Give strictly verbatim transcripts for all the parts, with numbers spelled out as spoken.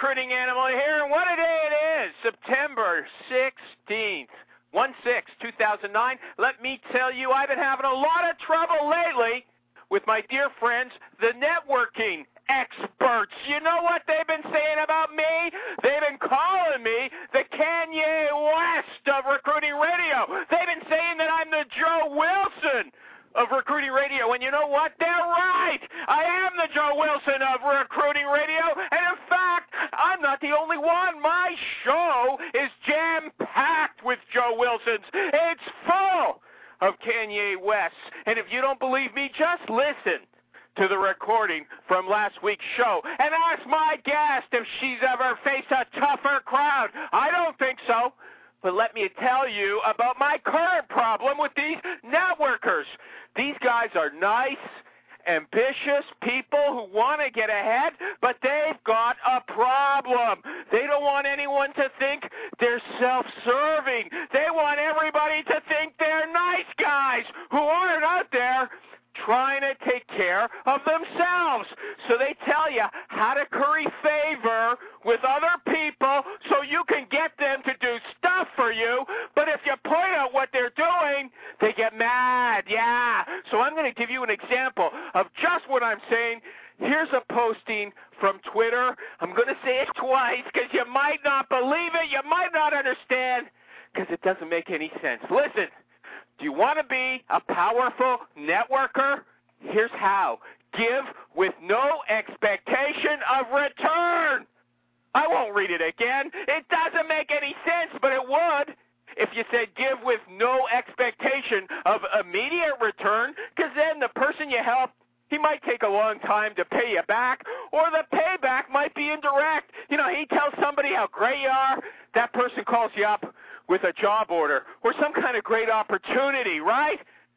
Recruiting Animal here, and what a day it is, September sixteenth, one six, two thousand nine. Let me tell you, I've been having a lot of trouble lately with my dear friends, the networking experts. You know what they've been saying about me? They've been calling me the Kanye West of recruiting radio. They've been saying that I'm the Joe Wilson of recruiting radio, and you know what? They're right. I am the Joe Wilson of recruiting radio, and in fact, I'm not the only one. My show is jam-packed with Joe Wilsons. It's full of Kanye West, and if you don't believe me, just listen to the recording from last week's show and ask my guest if she's ever faced a tougher crowd. I don't think so. But let me tell you about my current problem with these networkers. These guys are nice, ambitious people who want to get ahead, but they've got a problem. They don't want anyone to think they're self-serving. They want everybody to think they're nice guys who aren't out there trying to take care of themselves. So they tell you how to curry favor with other people so you can get them to do stuff for you, but if you point out what they're doing, they get mad. Yeah. So I'm going to give you an example of just what I'm saying. Here's a posting from Twitter. I'm going to say it twice because you might not believe it, you might not understand, because it doesn't make any sense. Listen. Do you want to be a powerful networker? Here's how. Give with no expectation of return. I won't read it again. It doesn't make any sense, but it would if you said give with no expectation of immediate return, because then the person you help, he might take a long time to pay you back, or the payback might be indirect. You know, he tells somebody how great you are, that person calls you up with a job order or some kind of great opportunity, right?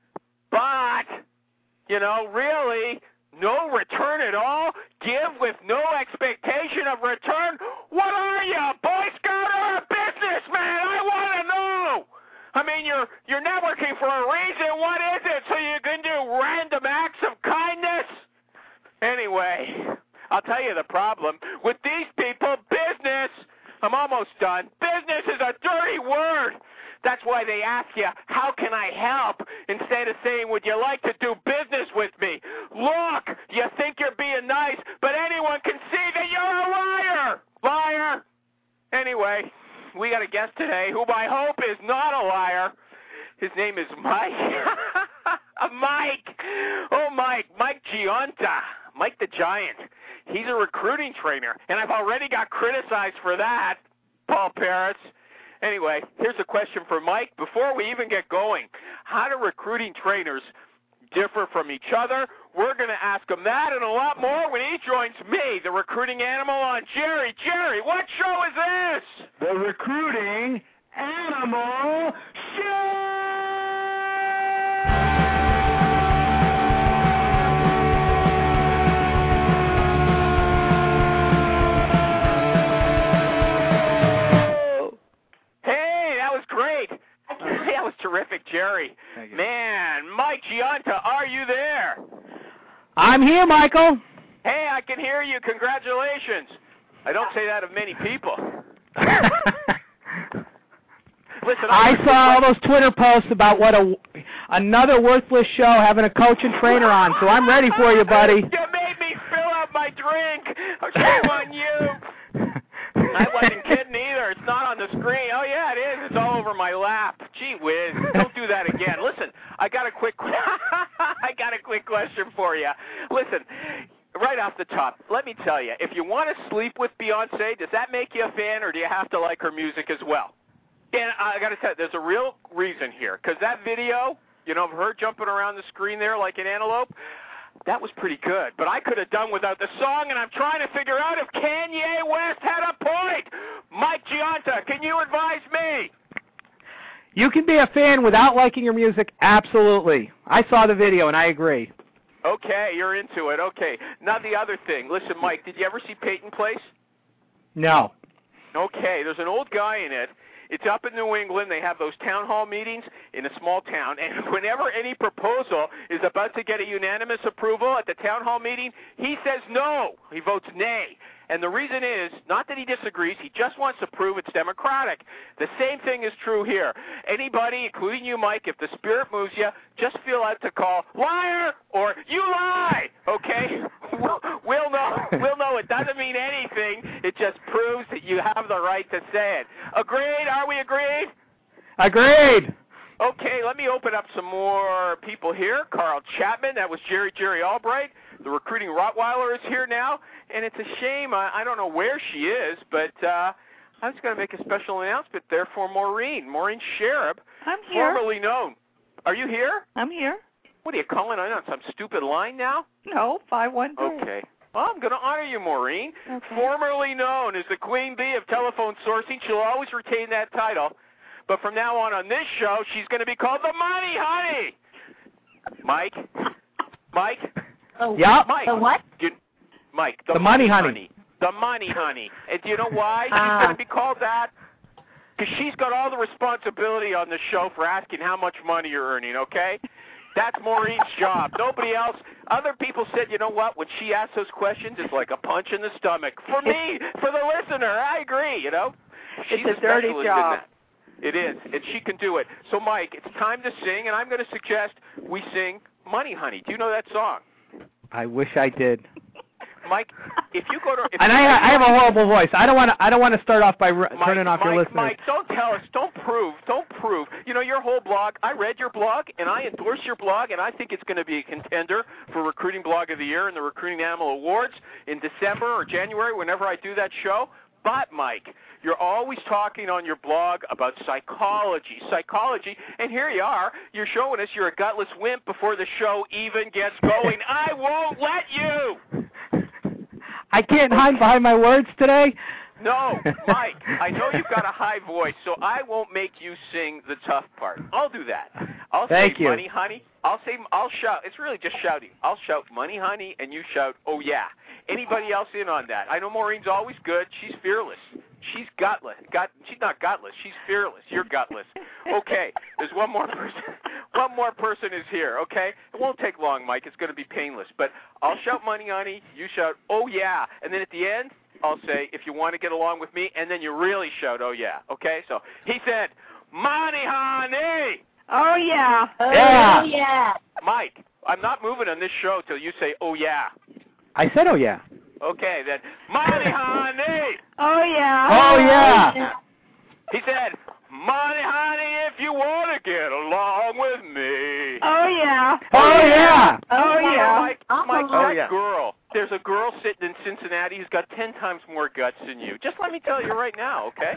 But, you know, really, no return at all? Give with no expectation of return? What are you, a Boy Scout or a businessman? I want to know. I mean, you're you're networking for a reason. What is it? So you can do random acts of kindness? Anyway, I'll tell you the problem. With these people, business, I'm almost done. Business is a dirty word. That's why they ask you, how can I help? Instead of saying, would you like to do business with me? Look, you think you're being nice, but anyone can see that you're a liar. Liar. Anyway, we got a guest today who I hope is not a liar. His name is Mike. Mike. Oh, Mike. Mike Giunta. Mike the Giant. He's a recruiting trainer, and I've already got criticized for that, Paul Paris. Anyway, here's a question for Mike. Before we even get going, how do recruiting trainers differ from each other? We're going to ask him that and a lot more when he joins me, the recruiting animal, on Jerry. Jerry, what show is this? The Recruiting Animal Show! That was terrific, Jerry. Man, Mike Giunta, are you there? I'm here, Michael. Hey, I can hear you. Congratulations. I don't say that of many people. Listen, I saw all those Twitter posts about what a another worthless show having a coach and trainer on, so I'm ready for you, buddy. You made me fill up my drink. Shame on you. I wasn't kidding either. It's not on the screen. Oh, yeah, it is. It's all over my lap. Gee whiz. Don't do that again. Listen, I got a quick I got a quick question for you. Listen, right off the top, let me tell you, if you want to sleep with Beyonce, does that make you a fan, or do you have to like her music as well? And I got to tell you, there's a real reason here, because that video, you know, of her jumping around the screen there like an antelope, that was pretty good, but I could have done without the song, and I'm trying to figure out if Kanye West had a point. Mike Giunta, can you advise me? You can be a fan without liking your music, absolutely. I saw the video, and I agree. Okay, you're into it. Okay. Now the other thing. Listen, Mike, did you ever see Peyton Place? No. Okay, there's an old guy in it. It's up in New England. They have those town hall meetings in a small town, and whenever any proposal is about to get a unanimous approval at the town hall meeting, he says no. He votes nay. And the reason is, not that he disagrees, he just wants to prove it's democratic. The same thing is true here. Anybody, including you, Mike, if the spirit moves you, just feel out to call liar or you lie, okay? We'll, we'll know We'll know it doesn't mean anything. It just proves that you have the right to say it. Agreed? Are we agreed? Agreed. Okay, let me open up some more people here. Carl Chapman, that was Jerry Jerry Albright. The recruiting Rottweiler is here now, and it's a shame. I, I don't know where she is, but uh, I was going to make a special announcement there for Maureen. Maureen Sherab, I'm here. formerly known. Are you here? I'm here. What are you calling on some stupid line now? No, five one three. Okay. Well, I'm going to honor you, Maureen. Okay. Formerly known as the Queen Bee of telephone sourcing. She'll always retain that title. But from now on on this show, she's going to be called the Money Honey. Mike? Mike? Oh, Yeah. Mike. The what? You, Mike, the, The Money Honey. The Money Honey. And do you know why she's Ah. going to be called that? Because she's got all the responsibility on the show for asking how much money you're earning, okay? That's Maureen's job. Nobody else. Other people said, you know what, when she asks those questions, it's like a punch in the stomach. For me, for the listener, I agree, you know? She's It's a dirty specialist in job. that. It is, and she can do it. So, Mike, it's time to sing, and I'm going to suggest we sing Money Honey. Do you know that song? I wish I did. Mike, if you go to... If And you I, I have a horrible voice. I don't want to. I don't want to start off by r- Mike, turning off Mike, your listeners. Mike, don't tell us. Don't prove. Don't prove. You know, your whole blog, I read your blog, and I endorse your blog, and I think it's going to be a contender for Recruiting Blog of the Year in the Recruiting Animal Awards in December or January, whenever I do that show. But, Mike, you're always talking on your blog about psychology, psychology, and here you are. You're showing us you're a gutless wimp before the show even gets going. I won't let you. I can't hide behind my words today. No, Mike, I know you've got a high voice, so I won't make you sing the tough part. I'll do that. I'll Thank say you. Money Honey. I'll say, I'll shout. It's really just shouting. I'll shout Money Honey, and you shout, oh, yeah. Anybody else in on that? I know Maureen's always good. She's fearless. She's gutless. Gut, she's not gutless. She's fearless. You're gutless. Okay, there's one more person. One more person is here, okay? It won't take long, Mike. It's going to be painless. But I'll shout Money Honey. You shout, oh, yeah. And then at the end, I'll say, if you want to get along with me, and then you really shout, oh, yeah. Okay? So he said, Money Honey. Oh, yeah. Yeah. Oh, yeah. Mike, I'm not moving on this show till you say, oh, yeah. I said, oh yeah. Okay, then, Money Honey. Oh, yeah. Oh yeah. He said, Money Honey, if you want to get along with me. Oh, yeah. Oh yeah. Oh, yeah. Mike, Mike, Oh, that yeah. girl, there's a girl sitting in Cincinnati who's got ten times more guts than you. Just let me tell you right now, okay?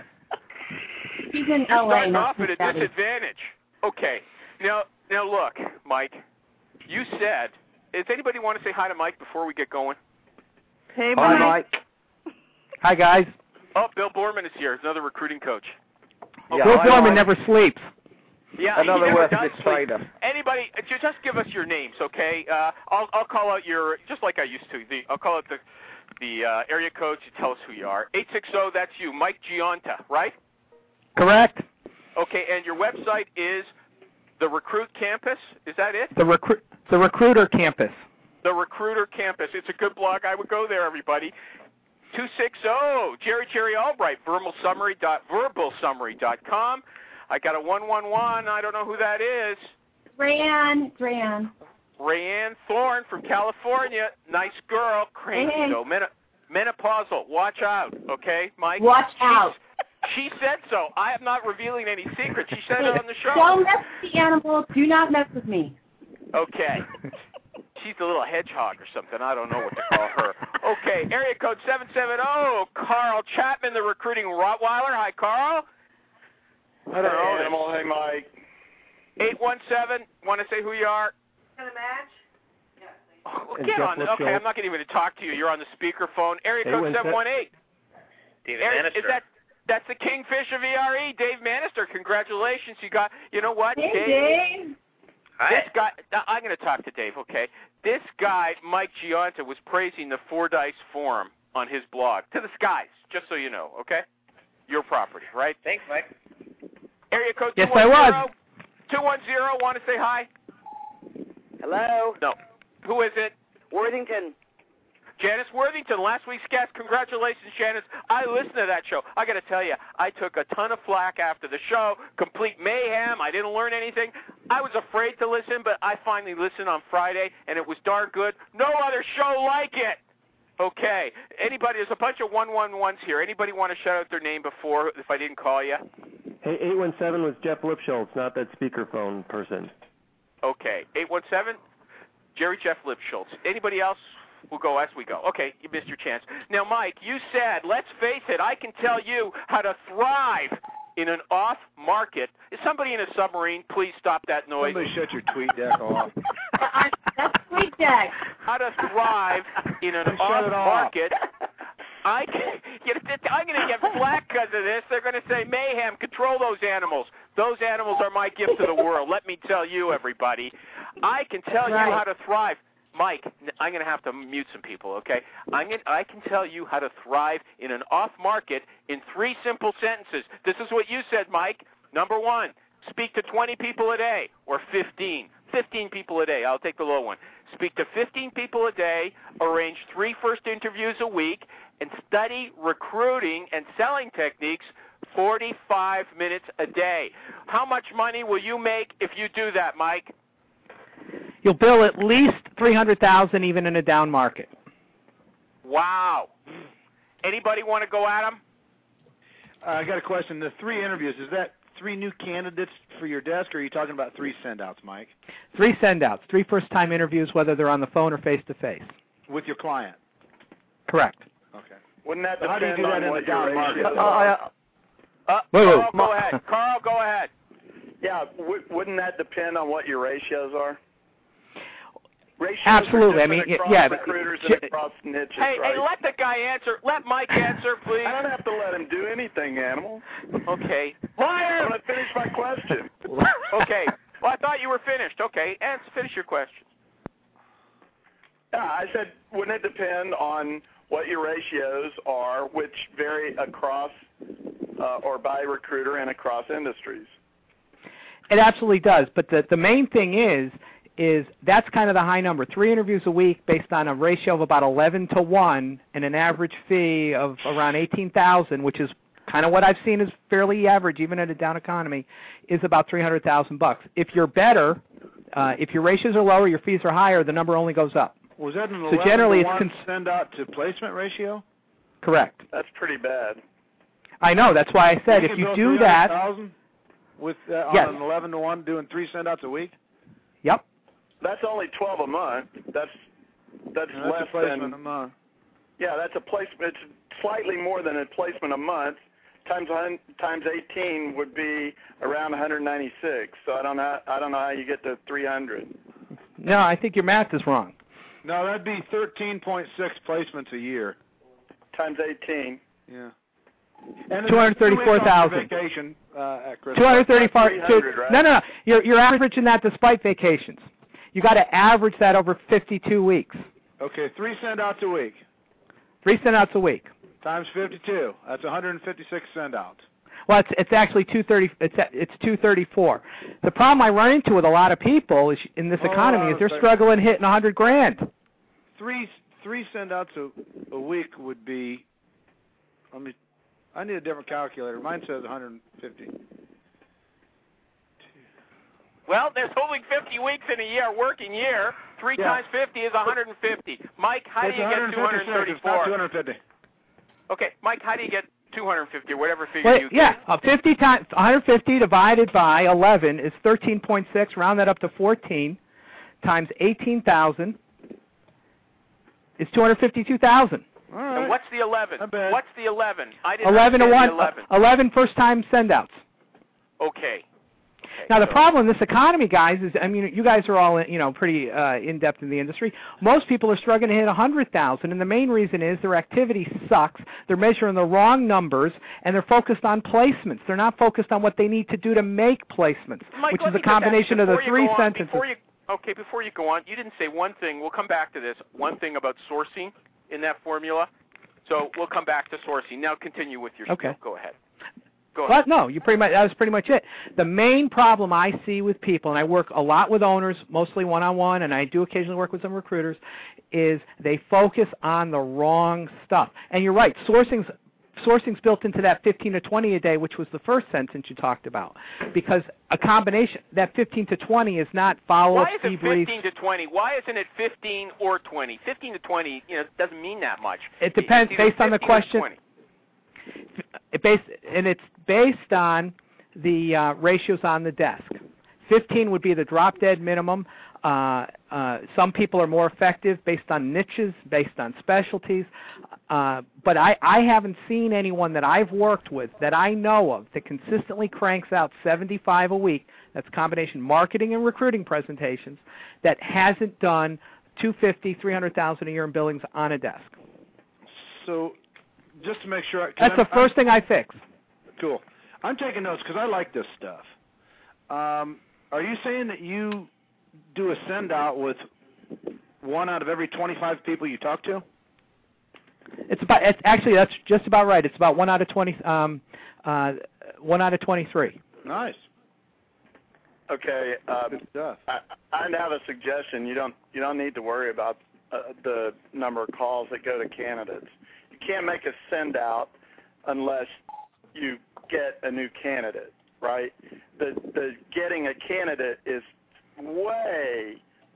She's in You're L A. starting not off at a Cincinnati. disadvantage. Okay. Now, now look, Mike, you said, does anybody want to say hi to Mike before we get going? Hey, Hi, Mike. Mike. Hi, guys. Oh, Bill Borman is here, another recruiting coach. Yeah, Bill I Borman like- never sleeps. Yeah, Another he never worthless does sleep. trader. Anybody, uh, ju- just give us your names, okay? Uh, I'll I'll call out your, just like I used to. The I'll call out the the uh, area codes. You tell us who you are. eight six zero. That's you, Mike Gionta, right? Correct. Okay, and your website is the Recruit Campus. Is that it? The recruit. The Recruiter Campus. The Recruiter Campus. It's a good blog. I would go there, everybody. two six zero. Jerry Jerry Albright. Verbal Summary dot verbal summary dot com. I got a one one one. I don't know who that is. Rayanne, Rayanne. Rayanne Thorne from California. Nice girl. Cranky, Hey. though. Men- menopausal. Watch out, okay, Mike? Watch out. She said so. I am not revealing any secrets. She said it on the show. Don't mess with the animal. Do not mess with me. Okay. She's a little hedgehog or something. I don't know what to call her. Okay, area code seven seven zero. Carl Chapman, the recruiting Rottweiler. Hi, Carl. I don't know. Hey, Animal. Hey, Mike. eight one seven. Want to say who you are? Oh, And get Jeff on. Litchfield. Okay, I'm not going to even talk to you. You're on the speakerphone. Area Hey, code when's that? seven one eight. David Area, Bannister. is that that's the Kingfish of E R E, Dave Manister. Congratulations. You got. You know what, Hey, Dave? Dave. This guy. Now, I'm going to talk to Dave. Okay. This guy, Mike Gionta, was praising the Four Dice Forum on his blog to the skies. Just so you know. Okay. Your property, right? Thanks, Mike. Area code Yes, two one zero. I was. two one zero. Want to say hi? Hello, No. Who is it? Worthington. Janice Worthington, last week's guest. Congratulations, Janice. I listened to that show. I got to tell you, I took a ton of flack after the show, complete mayhem. I didn't learn anything. I was afraid to listen, but I finally listened on Friday, and it was darn good. No other show like it. Okay. Anybody, there's a bunch of one one ones here. Anybody want to shout out their name before, if I didn't call you? Hey, eight one seven was Jeff Lipschultz, not that speakerphone person. Okay. eight one seven, Jerry Jeff Lipschultz. Anybody else? We'll go as we go. Okay, you missed your chance. Now, Mike, you said, let's face it, I can tell you how to thrive in an off-market. Is somebody in a submarine? Please stop that noise. Somebody shut your tweet deck off. That's Tweet Deck. How to thrive in an off-market. I can, you know, I'm going to get flack because of this. They're going to say, mayhem, control those animals. Those animals are my gift to the world. Let me tell you, everybody. I can tell Right. you how to thrive. Mike, I'm going to have to mute some people, okay? I'm gonna, I can tell you how to thrive in an off-market in three simple sentences. This is what you said, Mike. Number one, speak to twenty people a day, or fifteen. fifteen people a day. I'll take the low one. Speak to fifteen people a day, arrange three first interviews a week, and study recruiting and selling techniques forty-five minutes a day. How much money will you make if you do that, Mike? You'll bill at least three hundred thousand dollars even in a down market. Wow. Anybody want to go at him? Uh, I got a question. The three interviews, is that three new candidates for your desk, or are you talking about three send-outs, Mike? Three send-outs, three first-time interviews, whether they're on the phone or face-to-face. With your client? Correct. Okay. Wouldn't that So how do you depend do that on in what the down your market? ratios Uh, are? Uh, Whoa, Carl, whoa. go ahead. Carl, go ahead. Yeah, w- wouldn't that depend on what your ratios are? Ratios Absolutely. Are I mean, different across yeah, recruiters j- and across niches, Hey, right? hey, let the guy answer. Let Mike answer, please. I don't have to let him do anything, animal. Okay. I'm Liar! going to finish my question. Okay. Well, I thought you were finished. Okay, and finish your question. Yeah, I said, wouldn't it depend on what your ratios are, which vary across uh, or by recruiter and across industries? It absolutely does. But the, the main thing is, is that's kind of the high number. Three interviews a week based on a ratio of about eleven to one and an average fee of around eighteen thousand dollars, which is kind of what I've seen is fairly average, even in a down economy, is about three hundred thousand bucks. If you're better, uh, if your ratios are lower, your fees are higher, the number only goes up. Was that an So eleven generally to it's one cons- send-out to placement ratio? Correct. That's pretty bad. I know. That's why I said if can you bill do that, three hundred thousand with uh, Yes. on an eleven to one doing three send-outs a week? yep. That's only twelve a month. That's that's And that's less a placement than a month. yeah. That's a placement. It's slightly more than a placement a month. Times one times eighteen would be around one hundred ninety-six. So I don't know. I don't know how you get to three hundred. No, I think your math is wrong. No, that'd be thirteen point six placements a year. Times eighteen. Yeah. And two hundred thirty-four thousand. Vacation uh, at Christmas. two hundred thirty-four. three hundred, right? No, no, no. You're you're averaging that despite vacations. You got to average that over fifty-two weeks. Okay, three send-outs a week Three send-outs a week. times fifty-two. That's one hundred fifty-six send-outs. Well, it's it's actually two thirty. It's it's two thirty-four. The problem I run into with a lot of people is in this Hold economy on is a they're second. struggling hitting a hundred grand. Three three send-outs a, a week would be. Let me. I need a different calculator. Mine says one hundred fifty. Well, there's only fifty weeks in a year, working year. Three Yeah. times fifty is one hundred fifty. Mike, how It's do you get two hundred one hundred fifty-six. It's not thirty-four? two hundred fifty. Okay, Mike, how do you get two hundred fifty or whatever figure Wait, you yeah, get? uh, fifty times one hundred fifty divided by eleven is thirteen point six. Round that up to fourteen times eighteen thousand is two hundred fifty-two thousand. All right. And what's the eleven? Not bad. What's the eleven? I didn't Eleven to understand one. the eleven. Eleven first-time send-outs. Okay. Now the so- problem in this economy, guys, is I mean you guys are all you know pretty uh, in depth in the industry. Most people are struggling to hit a hundred thousand, and the main reason is their activity sucks. They're measuring the wrong numbers, and they're focused on placements. They're not focused on what they need to do to make placements, Mike, which let is me a just ask, combination of the before you three go on, sentences. Before you, okay, before you go on, you didn't say one thing. We'll come back to this. One thing about sourcing in that formula. So we'll come back to sourcing. Now continue with your Okay. spiel. Go ahead. Go ahead. But no, you pretty much that was pretty much it. The main problem I see with people, and I work a lot with owners, mostly one-on-one, and I do occasionally work with some recruiters, is they focus on the wrong stuff. And you're right, sourcing's sourcing's built into that fifteen to twenty a day, which was the first sentence you talked about, because a combination that fifteen to twenty is not follow-up debriefs. Why is it debriefs. fifteen to twenty? Why isn't it fifteen or twenty? fifteen to twenty, you know, doesn't mean that much. It depends It's either based on the fifteen or question. twenty. It based, and it's based on the uh, ratios on the desk. fifteen would be the drop-dead minimum. Uh, uh, some people are more effective based on niches, based on specialties. Uh, but I, I haven't seen anyone that I've worked with that I know of that consistently cranks out seventy-five a week, that's a combination marketing and recruiting presentations, that hasn't done two hundred fifty thousand, three hundred thousand a year in billings on a desk. So just to make sure. I, That's I'm, the first I'm, thing I fix. Cool. I'm taking notes because I like this stuff. Um, are you saying that you do a send out with one out of every twenty-five people you talk to? It's about. It's actually that's just about right. It's about one out of twenty. Um, uh, one out of twenty-three. Nice. Okay. Um, Good stuff. I, I have a suggestion. You don't you don't need to worry about uh, the number of calls that go to candidates. You can't make a send out unless you get a new candidate, right? The the getting a candidate is way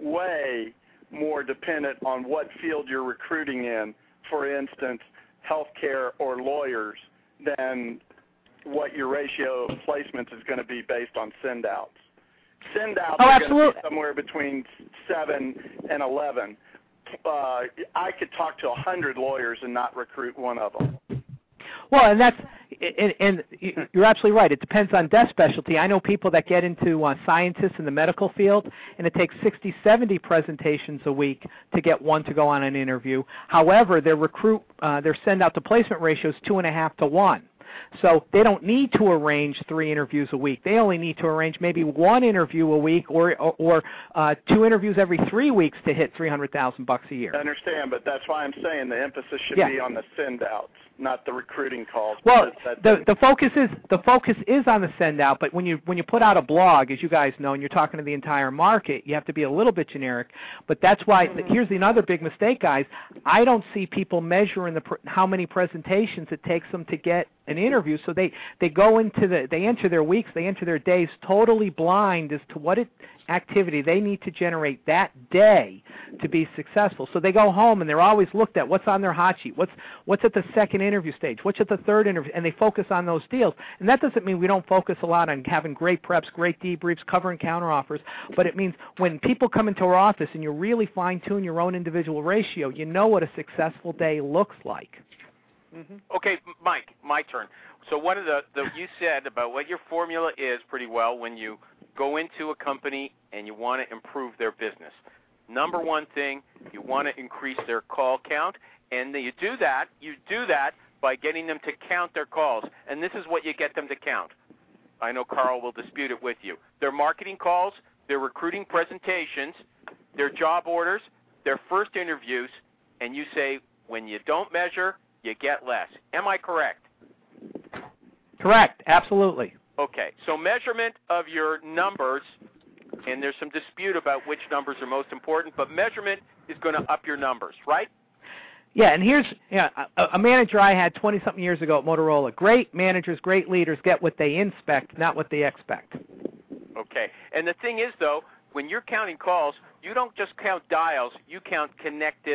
way more dependent on what field you're recruiting in. For instance, healthcare or lawyers, than what your ratio of placements is going to be based on send outs. Send outs Oh, are going absolutely. to be somewhere between seven and eleven. Uh, I could talk to a hundred lawyers and not recruit one of them. Well, and that's and, and you're absolutely right. It depends on desk specialty. I know people that get into uh, scientists in the medical field, and it takes sixty, seventy presentations a week to get one to go on an interview. However, their recruit, uh, their send out to placement ratio is two and a half to one. So they don't need to arrange three interviews a week. They only need to arrange maybe one interview a week, or or, or uh, two interviews every three weeks to hit three hundred thousand bucks a year. I understand, but that's why I'm saying the emphasis should Yeah. be on the send outs, not the recruiting calls. Well, because that the the focus is the focus is on the send out, but when you when you put out a blog, as you guys know, and you're talking to the entire market, you have to be a little bit generic. But that's why here's another big mistake, guys. I don't see people measuring the pr- how many presentations it takes them to get an interview. So they they go into the they enter their weeks, they enter their days totally blind as to what it, activity they need to generate that day to be successful. So they go home and they're always looked at what's on their hot sheet, what's what's at the second interview stage, what's at the third interview, and they focus on those deals. And that doesn't mean we don't focus a lot on having great preps, great debriefs, covering counteroffers, but it means when people come into our office and you really fine-tune your own individual ratio, you know what a successful day looks like. Mm-hmm. Okay, Mike, my turn. So one of the, the you said about what your formula is pretty well when you go into a company and you want to improve their business. Number one thing, you want to increase their call count, and you do that, you do that by getting them to count their calls, and this is what you get them to count. I know Carl will dispute it with you. Their marketing calls, their recruiting presentations, their job orders, their first interviews, and you say when you don't measure, you get less. Am I correct? Correct, absolutely. Okay, so measurement of your numbers, and there's some dispute about which numbers are most important, but measurement is going to up your numbers, right? Yeah, and here's yeah, a, a manager I had twenty-something years ago at Motorola. Great managers, great leaders get what they inspect, not what they expect. Okay, and the thing is, though, when you're counting calls, you don't just count dials, you count connected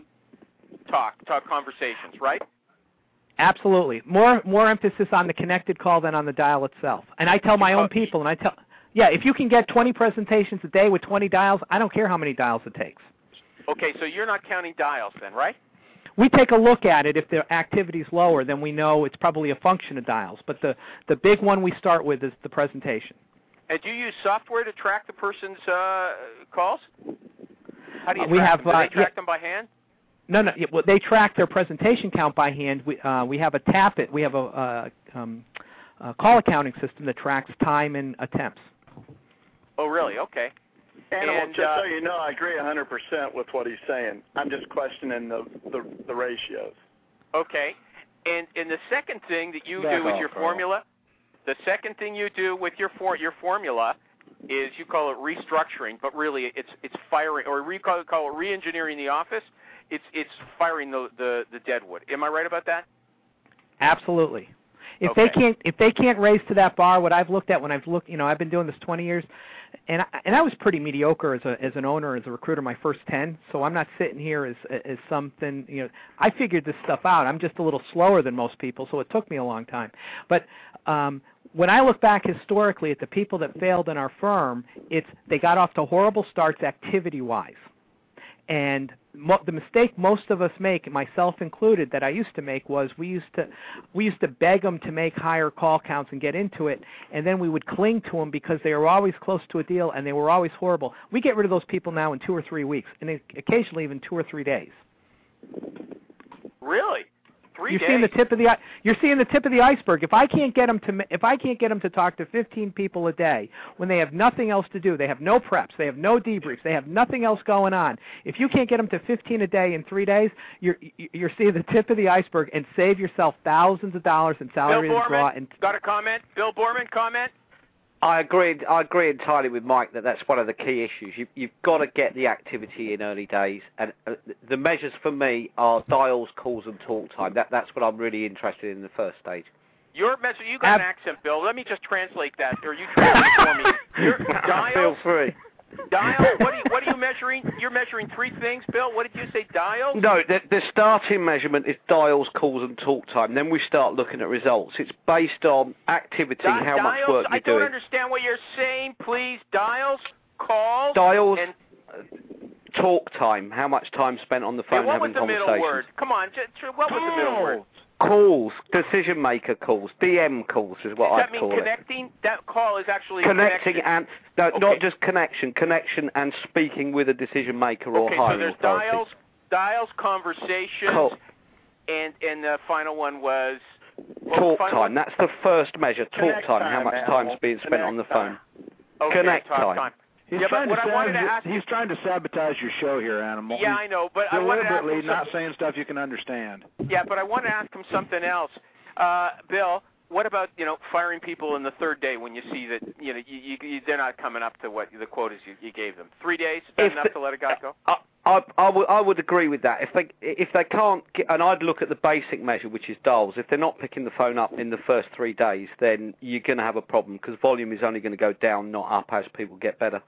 talk, talk conversations, right? Absolutely. More more emphasis on the connected call than on the dial itself. And I tell my own people, and I tell, yeah, if you can get twenty presentations a day with twenty dials, I don't care how many dials it takes. Okay, so you're not counting dials then, right? We take a look at it. If the activity is lower, then we know it's probably a function of dials. But the, the big one we start with is the presentation. And do you use software to track the person's uh, calls? How do you Uh, we track have, them? Do they uh, track yeah. them by hand? No, no. Well, they track their presentation count by hand. We uh, we have a tap it. We have a, uh, um, a call accounting system that tracks time and attempts. Oh, really? Okay. Animal, And, just uh, so you know, I agree one hundred percent with what he's saying. I'm just questioning the the, the ratios. Okay. And and the second thing that you Back do with off, your Carl. formula The second thing you do with your for, your formula is you call it restructuring, but really it's it's firing, or we call it, call it re-engineering the office. It's it's firing the, the the dead wood. Am I right about that? Absolutely. If Okay. they can't if they can't raise to that bar, what I've looked at when I've looked, you know, I've been doing this twenty years, and I, and I was pretty mediocre as a as an owner, as a recruiter, my first ten. So I'm not sitting here as as something, you know, I figured this stuff out. I'm just a little slower than most people, so it took me a long time. But um, when I look back historically at the people that failed in our firm, it's they got off to horrible starts activity-wise. And mo- the mistake most of us make, myself included, that I used to make was we used to we used to beg them to make higher call counts and get into it, and then we would cling to them because they were always close to a deal and they were always horrible. We get rid of those people now in two or three weeks, and occasionally even two or three days. Really? Three You're days? seeing the tip of the you're seeing the tip of the iceberg. If I can't get them to if I can't get them to talk to fifteen people a day when they have nothing else to do, they have no preps, they have no debriefs, they have nothing else going on. If you can't get them to fifteen a day in three days, you're you're seeing the tip of the iceberg, and save yourself thousands of dollars in salary Bill and draw. Borman, And got a comment? Bill Borman, comment? I agree. I agree entirely with Mike that that's one of the key issues. You, you've got to get the activity in early days, and uh, the measures for me are dials, calls, and talk time. That that's what I'm really interested in, in the first stage. Your message, you got an accent, Bill. Let me just translate that, or you translate it for me. Your dials, Feel free. dials. What are you, what are you measuring? You're measuring three things, Bill. What did you say? Dials? No, the, the starting measurement is dials, calls, and talk time. Then we start looking at results. It's based on activity, Di- how dials? much work you're I don't doing. understand what you're saying. Please, dials, calls, Dials, and uh, talk time, how much time spent on the phone and what was having the middle conversations. word? Come on, just, what was the middle word? Calls, decision maker calls, D M calls is what Does I that mean call connecting? it. That call is actually Connecting connection. and no, Okay. not just connection, connection and speaking with a decision maker or Okay, so hiring there's authority. dials, dials, conversations, Call. and and the final one was what was the Talk final time. one? That's the first measure. Talk Connect time. time, How much Al. time's being spent Connect on the time. phone. Okay, Connect talk time. He's Yeah, but trying what to I wanted to sabotage- ask- he's trying to sabotage your show here, Animal. Yeah, He's I know, but I wanted to ask deliberately him not some- saying stuff you can understand. Yeah, but I want to ask him something else. Uh, Bill, what about, you know, firing people in the third day when you see that, you know, you, you, you, they're not coming up to what the quotas you, you gave them? Three days? Is that If enough the- to let a guy go? I, I, I, would, I would agree with that. If they if they can't, get, and I'd look at the basic measure, which is dials. If they're not picking the phone up in the first three days, then you're going to have a problem because volume is only going to go down, not up, as people get better.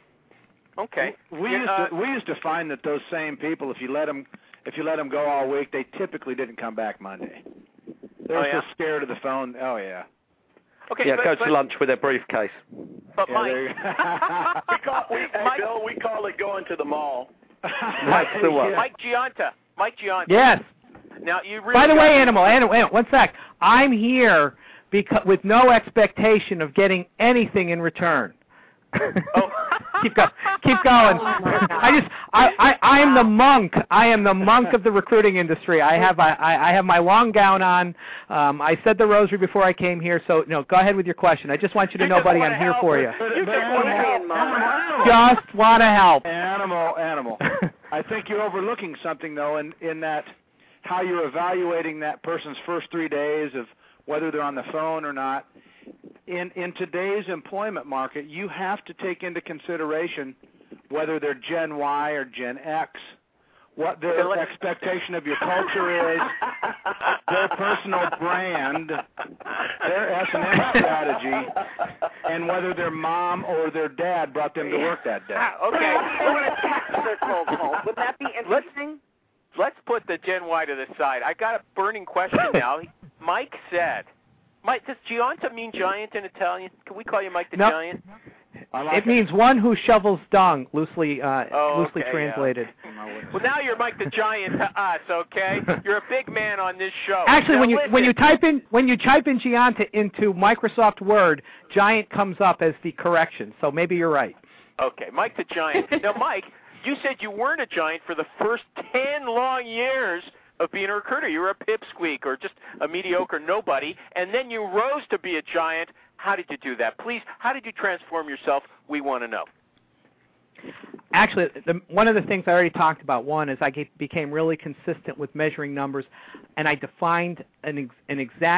Okay. We Yeah, used uh, to we used to find that those same people, if you let them if you let them go all week, they typically didn't come back Monday. They're Oh, yeah? so scared of the phone. Oh yeah. Okay, yeah, but, go but, to lunch with their briefcase. but Yeah, Mike, there you- We call, we, hey, Mike- Bill, we call it going to the mall. That's the one. Yeah. Mike Gianta, Mike Gianta. yes. Now, you really By the got- way, Animal, Animal, Animal, one sec. I'm here because with no expectation of getting anything in return. Oh. keep go, keep going. I just, I, I, I am the monk. I am the monk of the recruiting industry. I have, I, I have my long gown on. Um, I said the rosary before I came here. So, no, go ahead with your question. I just want you to You know, just buddy, wanna I'm here help for with- you. But- You but just wanna animal, help. animal, Just want to help. animal, animal. I think you're overlooking something though, in in that how you're evaluating that person's first three days of whether they're on the phone or not. In in today's employment market, you have to take into consideration whether they're Gen Y or Gen X, what their Okay, let- expectation of your culture is, their personal brand, their S and M strategy, and whether their mom or their dad brought them to work that day. Ah, okay. Would that be interesting? Let's put the Gen Y to the side. I got a burning question now. Mike said, Mike, does Gianta mean giant in Italian? Can we call you Mike the No. Giant? I like It means one who shovels dung, loosely, uh, Oh, loosely okay, translated. Well, now you're Mike the Giant to us, okay? You're a big man on this show. Actually, Now when you listen. when you type in when you type in Gianta into Microsoft Word, giant comes up as the correction. So maybe you're right. Okay, Mike the Giant. Now, Mike, you said you weren't a giant for the first ten long years of being a recruiter. You were a pipsqueak or just a mediocre nobody, and then you rose to be a giant. How did you do that? Please, how did you transform yourself? We want to know. Actually, the, one of the things I already talked about, one, is I get, became really consistent with measuring numbers, and I defined an, ex, an exact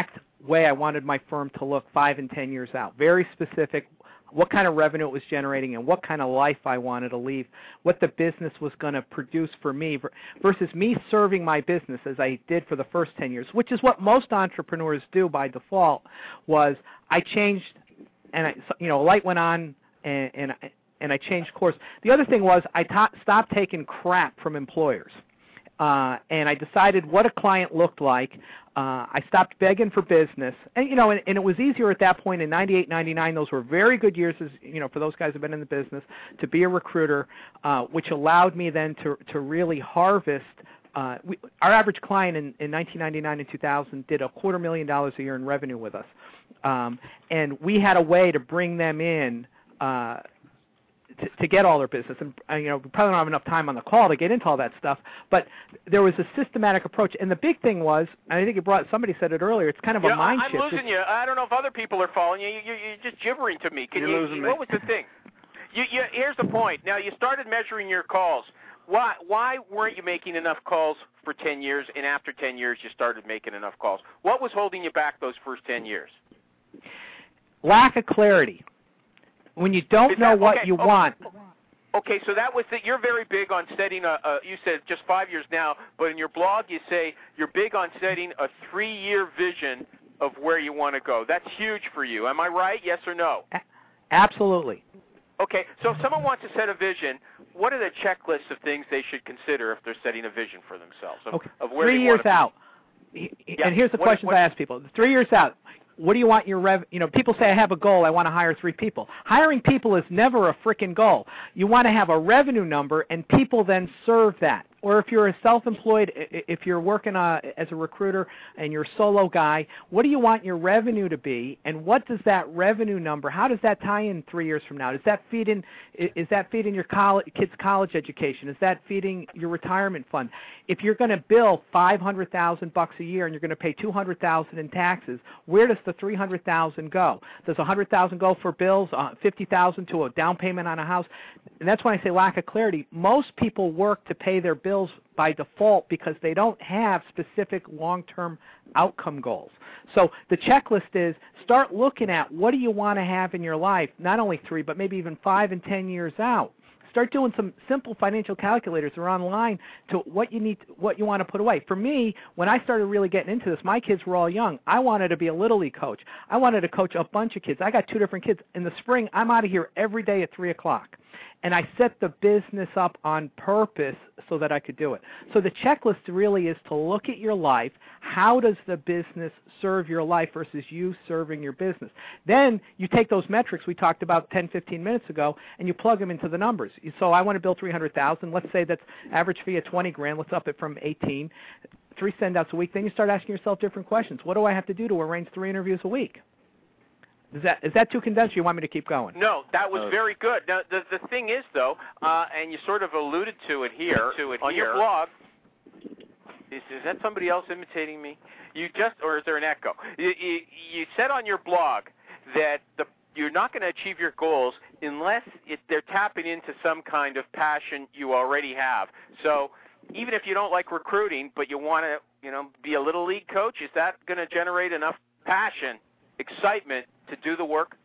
way I wanted my firm to look five and ten years out. Very specific, what kind of revenue it was generating and what kind of life I wanted to leave, what the business was going to produce for me versus me serving my business as I did for the first ten years, which is what most entrepreneurs do by default. Was I changed, and I, you know, a light went on, and, and, and I changed course. The other thing was I ta- stopped taking crap from employers. Uh, and I decided what a client looked like. Uh, I stopped begging for business, and you know, and, and it was easier at that point in ninety-eight, ninety-nine. Those were very good years, as you know, for those guys who've been in the business, to be a recruiter, uh, which allowed me then to to really harvest. Uh, we, our average client in, in nineteen ninety-nine and two thousand did a quarter million dollars a year in revenue with us, um, and we had a way to bring them in. Uh, To, to get all their business, and uh, you know, we probably don't have enough time on the call to get into all that stuff. But there was a systematic approach, and the big thing was, and I think it brought somebody said it earlier. It's kind of you a know, mind I'm shift. losing you. I don't know if other people are following you. you, you you're just gibbering to me. Can You're you? losing What me. was the thing? You, you, here's the point. Now you started measuring your calls. Why why weren't you making enough calls for ten years, and after ten years you started making enough calls? What was holding you back those first ten years? Lack of clarity. When you don't Is know that, what okay, you okay. want. Okay, so that was that. You're very big on setting a, a. You said just five years now, but in your blog you say you're big on setting a three-year vision of where you want to go. That's huge for you. Am I right? Yes or no? A- absolutely. Okay, so if someone wants to set a vision, what are the checklists of things they should consider if they're setting a vision for themselves? Of, Okay. of where Three they years want to out. Be. And here's the What- questions what- I ask people. Three years out. What do you want your rev? You know, people say I have a goal. I want to hire three people. Hiring people is never a freaking goal. You want to have a revenue number, and people then serve that. Or if you're a self-employed, if you're working uh, as a recruiter and you're a solo guy, what do you want your revenue to be, and what does that revenue number? How does that tie in three years from now? Does that feed in? Is that feeding your college, kids' college education? Is that feeding your retirement fund? If you're going to bill five hundred thousand bucks a year and you're going to pay two hundred thousand in taxes, where does the three hundred thousand go? Does one hundred thousand go for bills? Uh, fifty thousand to a down payment on a house? And that's when I say lack of clarity. Most people work to pay their bills by default because they don't have specific long-term outcome goals. So the checklist is start looking at what do you want to have in your life, not only three, but maybe even five and ten years out. Start doing some simple financial calculators or online to what you need, what you want to put away. For me, when I started really getting into this, my kids were all young. I wanted to be a Little League coach. I wanted to coach a bunch of kids. I got two different kids. In the spring, I'm out of here every day at three o'clock. And I set the business up on purpose so that I could do it. So the checklist really is to look at your life. How does the business serve your life versus you serving your business? Then you take those metrics we talked about ten, fifteen minutes ago, and you plug them into the numbers. So I want to bill three hundred thousand dollars. Let's say that's average fee of twenty grand. Let's up it from eighteen. Three send-outs a week. Then you start asking yourself different questions. What do I have to do to arrange three interviews a week? Is that is that too condensed, or you want me to keep going? No, that was very good. Now, the the thing is, though, uh, and you sort of alluded to it here, to it on here. Your blog. Is, is that somebody else imitating me? You just, or is there an echo? You, you, you said on your blog that the you're not going to achieve your goals unless it, they're tapping into some kind of passion you already have. So even if you don't like recruiting, but you want to, you know, be a Little League coach, is that going to generate enough passion, excitement to do the work?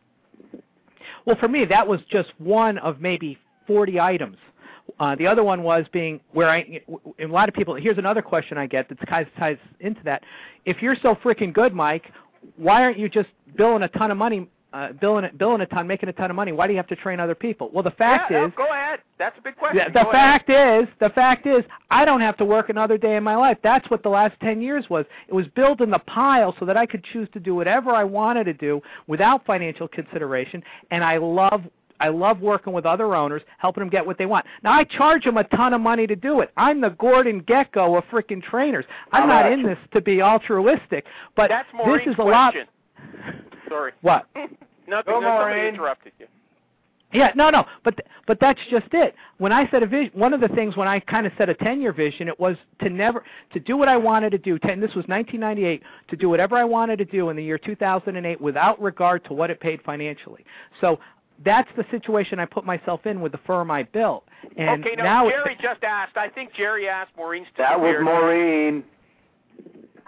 Well, for me, that was just one of maybe forty items. Uh, the other one was being where I, and a lot of people, here's another question I get that ties, ties into that. If you're so freaking good, Mike, why aren't you just billing a ton of money, uh, billing, billing a ton, making a ton of money? Why do you have to train other people? Well, the fact yeah, is. No, go ahead. That's a big question. The, the fact is, the fact is, I don't have to work another day in my life. That's what the last ten years was. It was building the pile so that I could choose to do whatever I wanted to do without financial consideration, and I love I love working with other owners, helping them get what they want. Now, I charge them a ton of money to do it. I'm the Gordon Gekko of freaking trainers. I'm How not much? in this to be altruistic, but That's this Maureen's is a lot. question. Sorry. What? Nothing. Go, Somebody Maureen. interrupted you. Yeah, no, no, but but that's just it. When I set a vision, one of the things when I kind of set a ten-year vision, it was to never to do what I wanted to do. Ten, this was nineteen ninety-eight. To do whatever I wanted to do in the year two thousand eight, without regard to what it paid financially. So that's the situation I put myself in with the firm I built. And okay, now, now Jerry just asked. I think Jerry asked Maureen's. That was Maureen.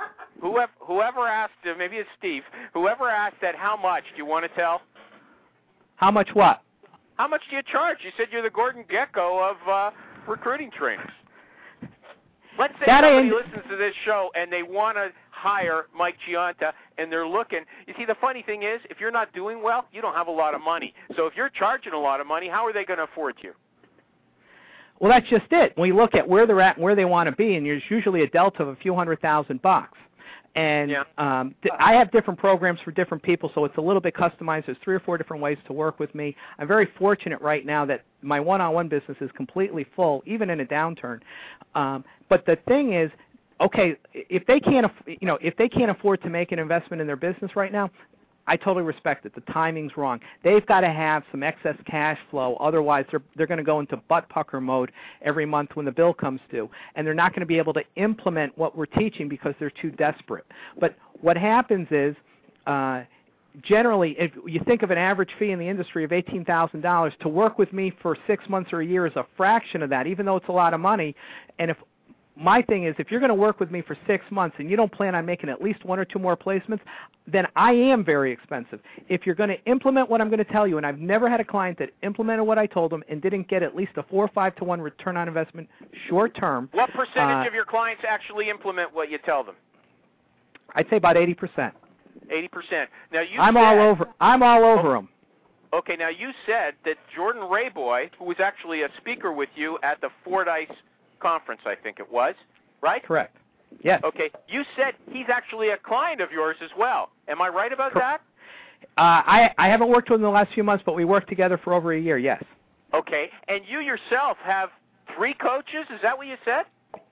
whoever, whoever asked, uh, maybe it's Steve, whoever asked that how much, do you want to tell? How much what? How much do you charge? You said you're the Gordon Gekko of uh, recruiting trainers. Let's say that somebody end- listens to this show and they want to hire Mike Giunta and they're looking. You see, the funny thing is, if you're not doing well, you don't have a lot of money. So if you're charging a lot of money, how are they going to afford you? Well, that's just it. When you look at where they're at and where they want to be, and there's usually a delta of a few hundred thousand bucks. And yeah. um, th- I have different programs for different people, so it's a little bit customized. There's three or four different ways to work with me. I'm very fortunate right now that my one-on-one business is completely full, even in a downturn. Um, but the thing is, okay, if they can't, aff- you know, if they can't afford to make an investment in their business right now, I totally respect it. The timing's wrong. They've got to have some excess cash flow. Otherwise, they're they're going to go into butt pucker mode every month when the bill comes due, and they're not going to be able to implement what we're teaching because they're too desperate. But what happens is, uh, generally, if you think of an average fee in the industry of eighteen thousand dollars, to work with me for six months or a year is a fraction of that, even though it's a lot of money. And if my thing is, if you're going to work with me for six months and you don't plan on making at least one or two more placements, then I am very expensive. If you're going to implement what I'm going to tell you, and I've never had a client that implemented what I told them and didn't get at least a four or five to one return on investment short term. What percentage uh, of your clients actually implement what you tell them? I'd say about eighty percent. eighty percent. Now you I'm said, all over. I'm all over them. Okay, now you said that Jordan Rayboy, who was actually a speaker with you at the Fordyce conference, I think it was, right? Correct. Yes. Okay, you said he's actually a client of yours as well. Am I right about that? Uh, I, I haven't worked with him in the last few months, but we worked together for over a year, yes. Okay, and you yourself have three coaches, is that what you said?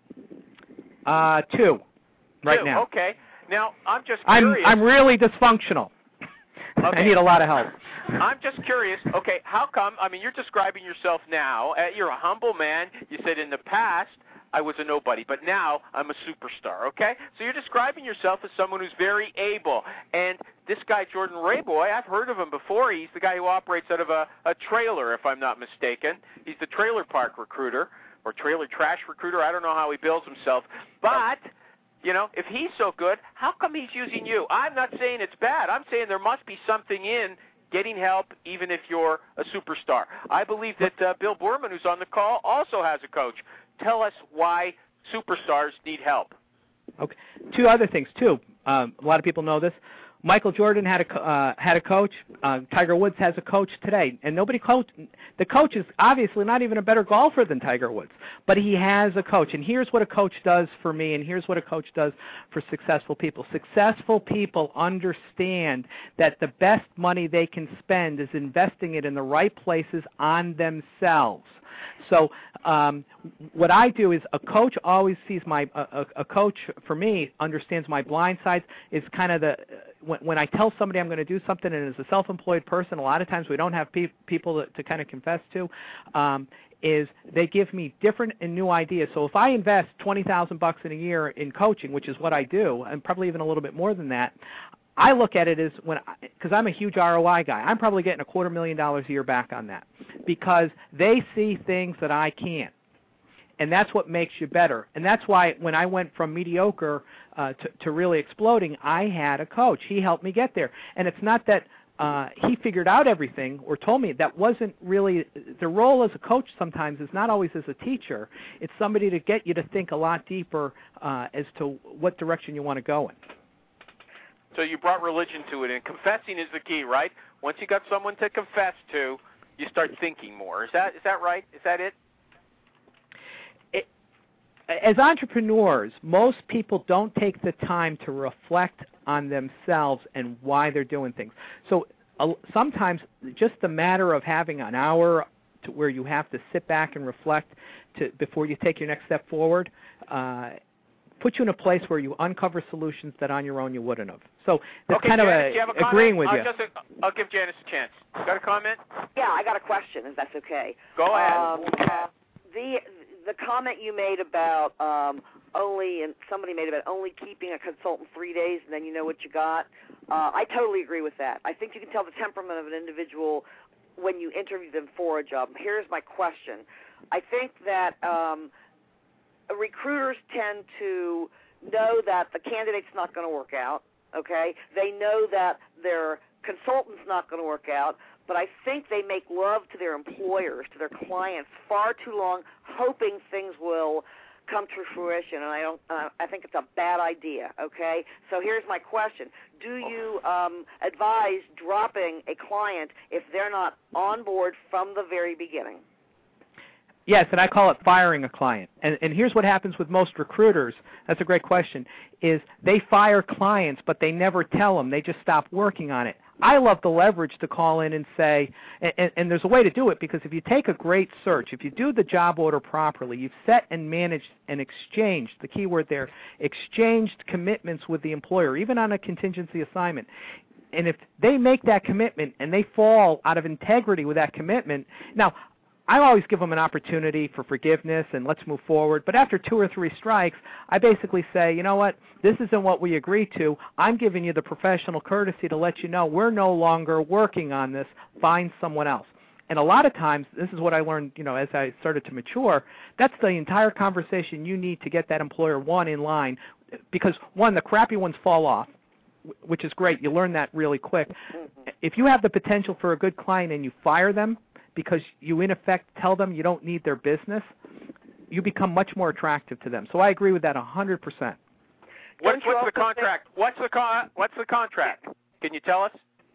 Uh, two, right two. now. Okay, now I'm just I'm, curious. I'm really dysfunctional. Okay. I need a lot of help. I'm just curious, okay, how come, I mean, you're describing yourself now, uh, you're a humble man, you said in the past, I was a nobody, but now I'm a superstar, okay? So you're describing yourself as someone who's very able, and this guy, Jordan Rayboy, I've heard of him before. He's the guy who operates out of a, a trailer, if I'm not mistaken. He's the trailer park recruiter, or trailer trash recruiter, I don't know how he bills himself, but... You know, if he's so good, how come he's using you? I'm not saying it's bad. I'm saying there must be something in getting help even if you're a superstar. I believe that uh, Bill Boorman, who's on the call, also has a coach. Tell us why superstars need help. Okay. Two other things, too. Um, a lot of people know this. Michael Jordan had a uh, had a coach. Uh, Tiger Woods has a coach today, and nobody coach. The coach is obviously not even a better golfer than Tiger Woods, but he has a coach. And here's what a coach does for me, and here's what a coach does for successful people. Successful people understand that the best money they can spend is investing it in the right places on themselves. So um, what I do is a coach always sees my a, a coach for me understands my blind sides. Is kind of the when, when I tell somebody I'm going to do something, and as a self-employed person, a lot of times we don't have pe- people to, to kind of confess to. Um, is they give me different and new ideas. So if I invest twenty thousand bucks in a year in coaching, which is what I do, and probably even a little bit more than that, I look at it as when, because I'm a huge R O I guy, I'm probably getting a quarter million dollars a year back on that because they see things that I can't. And that's what makes you better. And that's why when I went from mediocre uh, to, to really exploding, I had a coach. He helped me get there. And it's not that uh, he figured out everything or told me. That wasn't really – the role as a coach sometimes is not always as a teacher. It's somebody to get you to think a lot deeper uh, as to what direction you want to go in. So you brought religion to it, and confessing is the key, right? Once you got someone to confess to, you start thinking more. Is that is that right? Is that it? it? As entrepreneurs, most people don't take the time to reflect on themselves and why they're doing things. So uh, sometimes just the matter of having an hour to where you have to sit back and reflect to before you take your next step forward uh, put you in a place where you uncover solutions that on your own you wouldn't have. So that's okay, kind Janice, of a, a, agreeing with I'll you. Just, I'll give Janice a chance. Got a comment? Yeah, I got a question, if that's okay. Go ahead. Um, uh, the the comment you made about um, only, and somebody made about only keeping a consultant three days and then you know what you got, uh, I totally agree with that. I think you can tell the temperament of an individual when you interview them for a job. Here's my question. I think that um, recruiters tend to know that the candidate's not going to work out, okay? They know that their consultant's not going to work out, but I think they make love to their employers, to their clients, far too long, hoping things will come to fruition, and I don't. Uh, I think it's a bad idea. Okay, so here's my question: do you um, advise dropping a client if they're not on board from the very beginning? Yes, and I call it firing a client. And, and here's what happens with most recruiters. That's a great question. Is they fire clients, but they never tell them. They just stop working on it. I love the leverage to call in and say, and, and, and there's a way to do it, because if you take a great search, if you do the job order properly, you've set and managed and exchanged, the key word there, exchanged commitments with the employer, even on a contingency assignment. And if they make that commitment and they fall out of integrity with that commitment, now, I always give them an opportunity for forgiveness and let's move forward. But after two or three strikes, I basically say, you know what, this isn't what we agreed to. I'm giving you the professional courtesy to let you know we're no longer working on this. Find someone else. And a lot of times, this is what I learned, you know, as I started to mature, that's the entire conversation you need to get that employer, one, in line. Because, one, the crappy ones fall off, which is great. You learn that really quick. If you have the potential for a good client and you fire them, because you, in effect, tell them you don't need their business, you become much more attractive to them. So I agree with that one hundred percent. What's, what's the contract? What's the con- What's the contract? Can you tell us?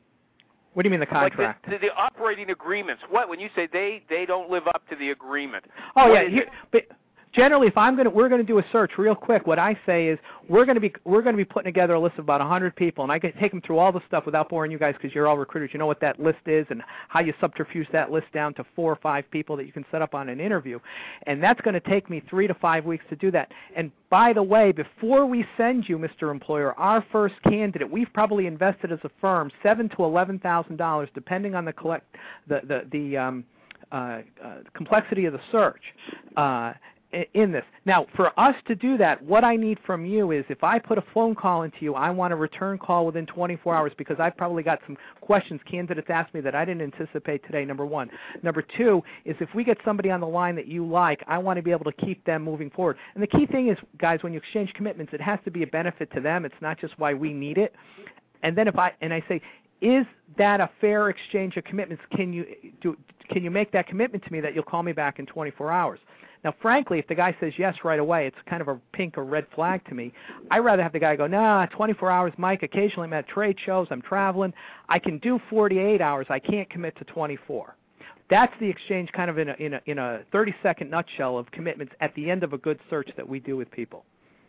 What do you mean the contract? Like the, the, the operating agreements. What when you say they, they don't live up to the agreement? Oh what yeah, here, but generally, if I'm going to, we're going to do a search real quick. What I say is we're going to be we're going to be putting together a list of about one hundred people, and I can take them through all the stuff without boring you guys because you're all recruiters. You know what that list is and how you subterfuge that list down to four or five people that you can set up on an interview, and that's going to take me three to five weeks to do that. And by the way, before we send you, Mister Employer, our first candidate, we've probably invested as a firm seven to eleven thousand dollars, depending on the collect the the the um, uh, uh, complexity of the search. Uh, in this. Now, for us to do that, what I need from you is if I put a phone call into you, I want a return call within twenty-four hours because I've probably got some questions candidates ask me that I didn't anticipate today, number one. Number two is if we get somebody on the line that you like, I want to be able to keep them moving forward. And the key thing is, guys, when you exchange commitments, it has to be a benefit to them. It's not just why we need it. And then if I, and I say, is that a fair exchange of commitments? Can you do? Can you make that commitment to me that you'll call me back in twenty-four hours? Now, frankly, if the guy says yes right away, it's kind of a pink or red flag to me. I'd rather have the guy go, nah, twenty-four hours, Mike. Occasionally I'm at trade shows. I'm traveling. I can do forty-eight hours. I can't commit to twenty-four. That's the exchange kind of in a, in a, in a thirty-second nutshell of commitments at the end of a good search that we do with people.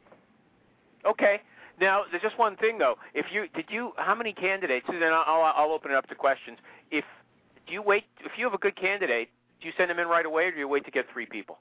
Okay. Now, there's just one thing, though. If you did you how many candidates? And then I'll, I'll open it up to questions. If do you wait? If you have a good candidate, do you send them in right away, or do you wait to get three people?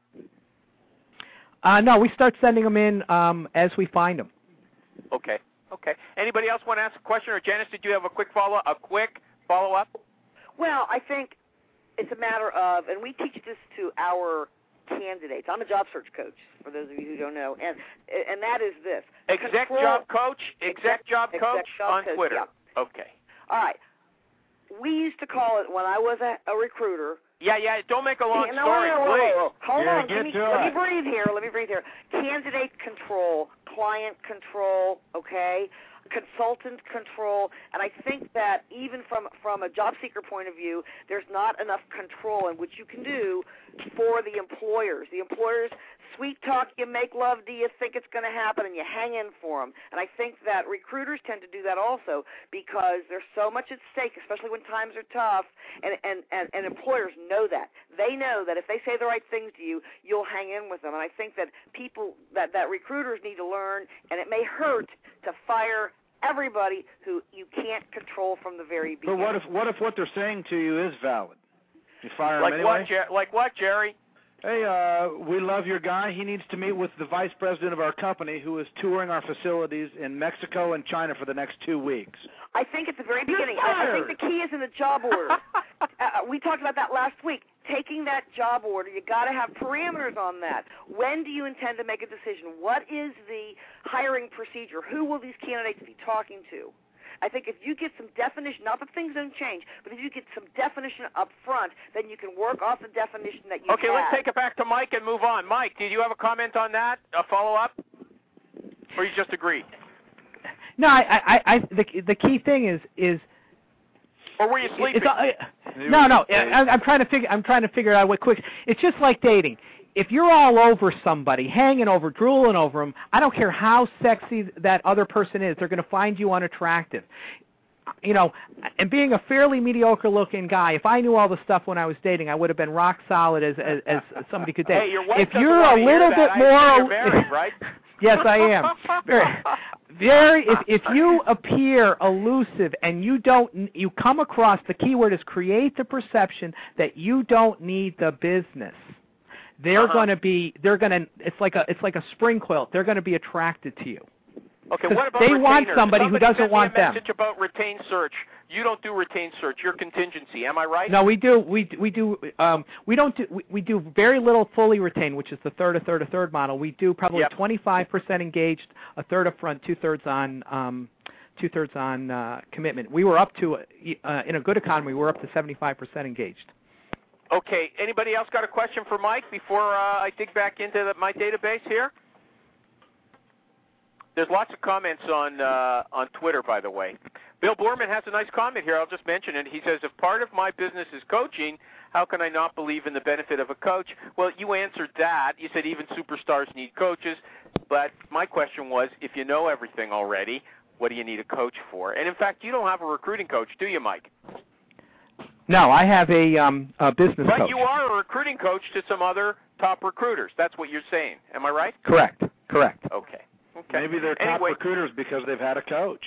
Uh, no, we start sending them in um, as we find them. Okay. Okay. Anybody else want to ask a question? Or Janice, did you have a quick follow a quick follow up? Well, I think it's a matter of, and we teach this to our candidates. I'm a job search coach, for those of you who don't know, and and that is this: exec Control, job coach, exec, exec job exec coach job on coach, Twitter. Yeah. Okay. All right. We used to call it when I was a, a recruiter. Yeah, yeah. Don't make a long no, story, no, no, please. no, no. Hold yeah, on. Get Let me, to let me it. breathe here. Let me breathe here. Candidate control, client control, okay, consultant control, and I think that even from from a job seeker point of view, there's not enough control in which you can do for the employers. The employers sweet talk you, make love, do you think it's going to happen, and you hang in for them. And I think that recruiters tend to do that also because there's so much at stake, especially when times are tough, and, and, and, and employers know that. They know that if they say the right things to you, you'll hang in with them. And I think that people, that, that recruiters need to learn, and it may hurt to fire everybody who you can't control from the very beginning. But what if what if what they're saying to you is valid? You fire like him anyway? What, Jer- like what, Jerry? Hey, uh, we love your guy. He needs to meet with the vice president of our company who is touring our facilities in Mexico and China for the next two weeks. I think at the very beginning, I, I think the key is in the job order. uh, we talked about that last week. Taking that job order, you got to have parameters on that. When do you intend to make a decision? What is the hiring procedure? Who will these candidates be talking to? I think if you get some definition, not that things don't change, but if you get some definition up front, then you can work off the definition that you Okay, have. let's take it back to Mike and move on. Mike, did you have a comment on that, a follow-up? or you just agree? No, I, I, I the the key thing is is. Or were you sleeping? It's, uh, no, no. I, I'm trying to figure. I'm trying to figure out what quick. It's just like dating. If you're all over somebody, hanging over, drooling over them, I don't care how sexy that other person is, they're going to find you unattractive. You know, and being a fairly mediocre-looking guy, if I knew all the stuff when I was dating, I would have been rock solid as as, as somebody could date. Hey, your wife if doesn't you're want a to hear little that. bit I more, you're married, right? Yes, I am. Very, very. If if you appear elusive and you don't, you come across. The key word is create the perception that you don't need the business. They're uh-huh. going to be. They're going to. It's like a. It's like a spring quilt. They're going to be attracted to you. Okay. What about they retainers? want somebody, somebody who doesn't sent want me a them. message about retain search. You don't do retain search. You're contingency. Am I right? No, we do. We we do. Um, we don't do. We, we do very little fully retained, which is the third, a third, a third model. We do probably yep. twenty-five percent engaged, a third up front, two thirds on, um, two thirds on uh, commitment. We were up to uh, in a good economy. We're up to seventy-five percent engaged. Okay. Anybody else got a question for Mike before uh, I dig back into the, my database here? There's lots of comments on uh, on Twitter, by the way. Bill Borman has a nice comment here. I'll just mention it. He says, if part of my business is coaching, how can I not believe in the benefit of a coach? Well, you answered that. You said even superstars need coaches. But my question was, if you know everything already, what do you need a coach for? And, in fact, you don't have a recruiting coach, do you, Mike? No, I have a, um, a business but coach. But you are a recruiting coach to some other top recruiters. That's what you're saying. Am I right? Correct. Correct. Okay. Okay. Maybe they're top anyway, recruiters because they've had a coach.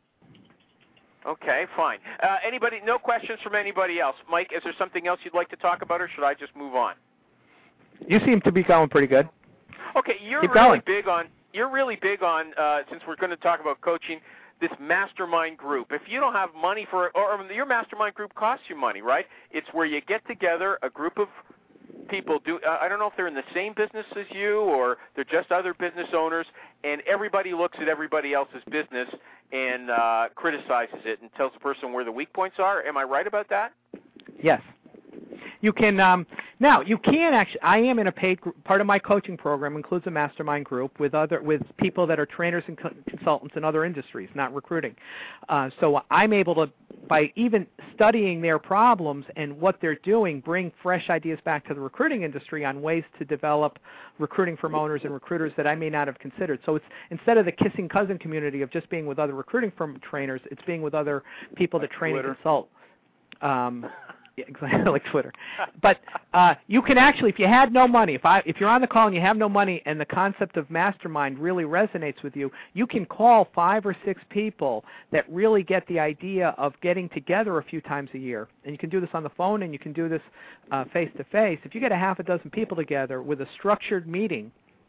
Okay, fine. Uh, anybody? No questions from anybody else. Mike, is there something else you'd like to talk about, or should I just move on? You seem to be going pretty good. Okay, you're Keep really going. big on. You're really big on. Uh, since we're going to talk about coaching, this mastermind group. If you don't have money for, or, or your mastermind group costs you money, right? It's where you get together a group of people. Do uh, I don't know if they're in the same business as you or they're just other business owners, and everybody looks at everybody else's business and uh, criticizes it and tells the person where the weak points are. Am I right about that? Yes. You can um, now. You can actually. I am in a paid group. Part of my coaching program includes a mastermind group with other with people that are trainers and co- consultants in other industries, not recruiting. Uh, so I'm able to, by even studying their problems and what they're doing, bring fresh ideas back to the recruiting industry on ways to develop recruiting firm owners and recruiters that I may not have considered. So it's instead of the kissing cousin community of just being with other recruiting firm trainers, it's being with other people like that train Twitter. and consult. Um, Yeah, exactly, like Twitter. But uh, you can actually, if you had no money, if I, if you're on the call and you have no money and the concept of mastermind really resonates with you, you can call five or six people that really get the idea of getting together a few times a year. And you can do this on the phone and you can do this uh, face-to-face. If you get a half a dozen people together with a structured meeting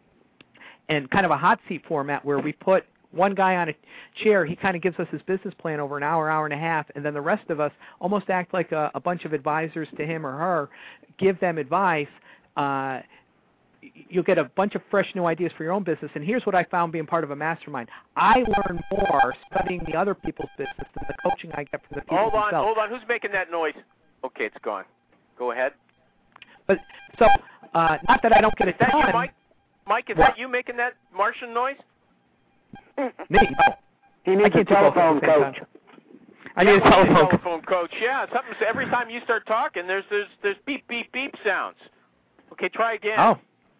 and kind of a hot seat format where we put one guy on a chair, he kind of gives us his business plan over an hour, hour and a half, and then the rest of us almost act like a, a bunch of advisors to him or her, give them advice. Uh, you'll get a bunch of fresh new ideas for your own business. And here's what I found being part of a mastermind. I learn more studying the other people's business than the coaching I get from the people Hold on, themselves. hold on. Who's making that noise? Okay, it's gone. Go ahead. But so, uh, not that I don't get a Is that ton. you, Mike? Mike, is What? that you making that Martian noise? Me, no. He needs I a can't do both at telephone the same coach. time. I yeah, need a well, telephone. telephone coach. Yeah, something. Every time you start talking, there's there's there's beep beep beep sounds. Okay, try again. Oh,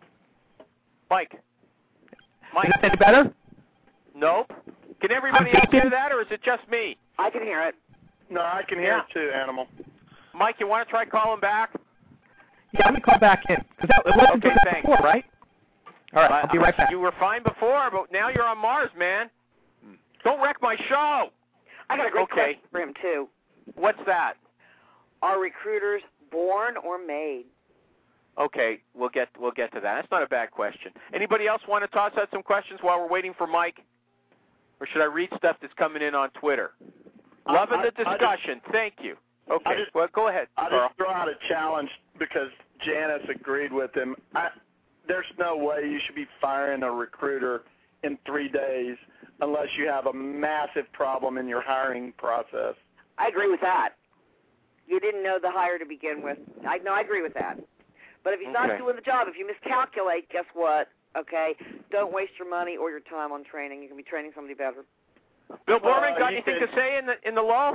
Mike. Mike. is it any better? Nope. Can everybody I'm else hear beeping. that, or is it just me? I can hear it. No, I can hear Yeah. it too, Animal. Mike, you want to try calling back? Yeah, let me call back in. Cause that, it wasn't Okay, good thanks. before, right? All right, I'll be right back. You were fine before, but now you're on Mars, man. Don't wreck my show. I got a great Okay. question for him too. What's that? Are recruiters born or made? Okay, we'll get we'll get to that. That's not a bad question. Anybody else want to toss out some questions while we're waiting for Mike? Or should I read stuff that's coming in on Twitter? Loving I- the I discussion. Thank you. Okay, I just- well, go ahead, I Carl. just throw out a challenge because Janice agreed with him. I, there's no way you should be firing a recruiter in three days unless you have a massive problem in your hiring process. I agree with that. You didn't know the hire to begin with. I no, I agree with that. But if he's Okay. not doing the job, if you miscalculate, guess what? okay? Don't waste your money or your time on training. You can be training somebody better. Bill Borman, Uh, got you anything can- to say in the in the law?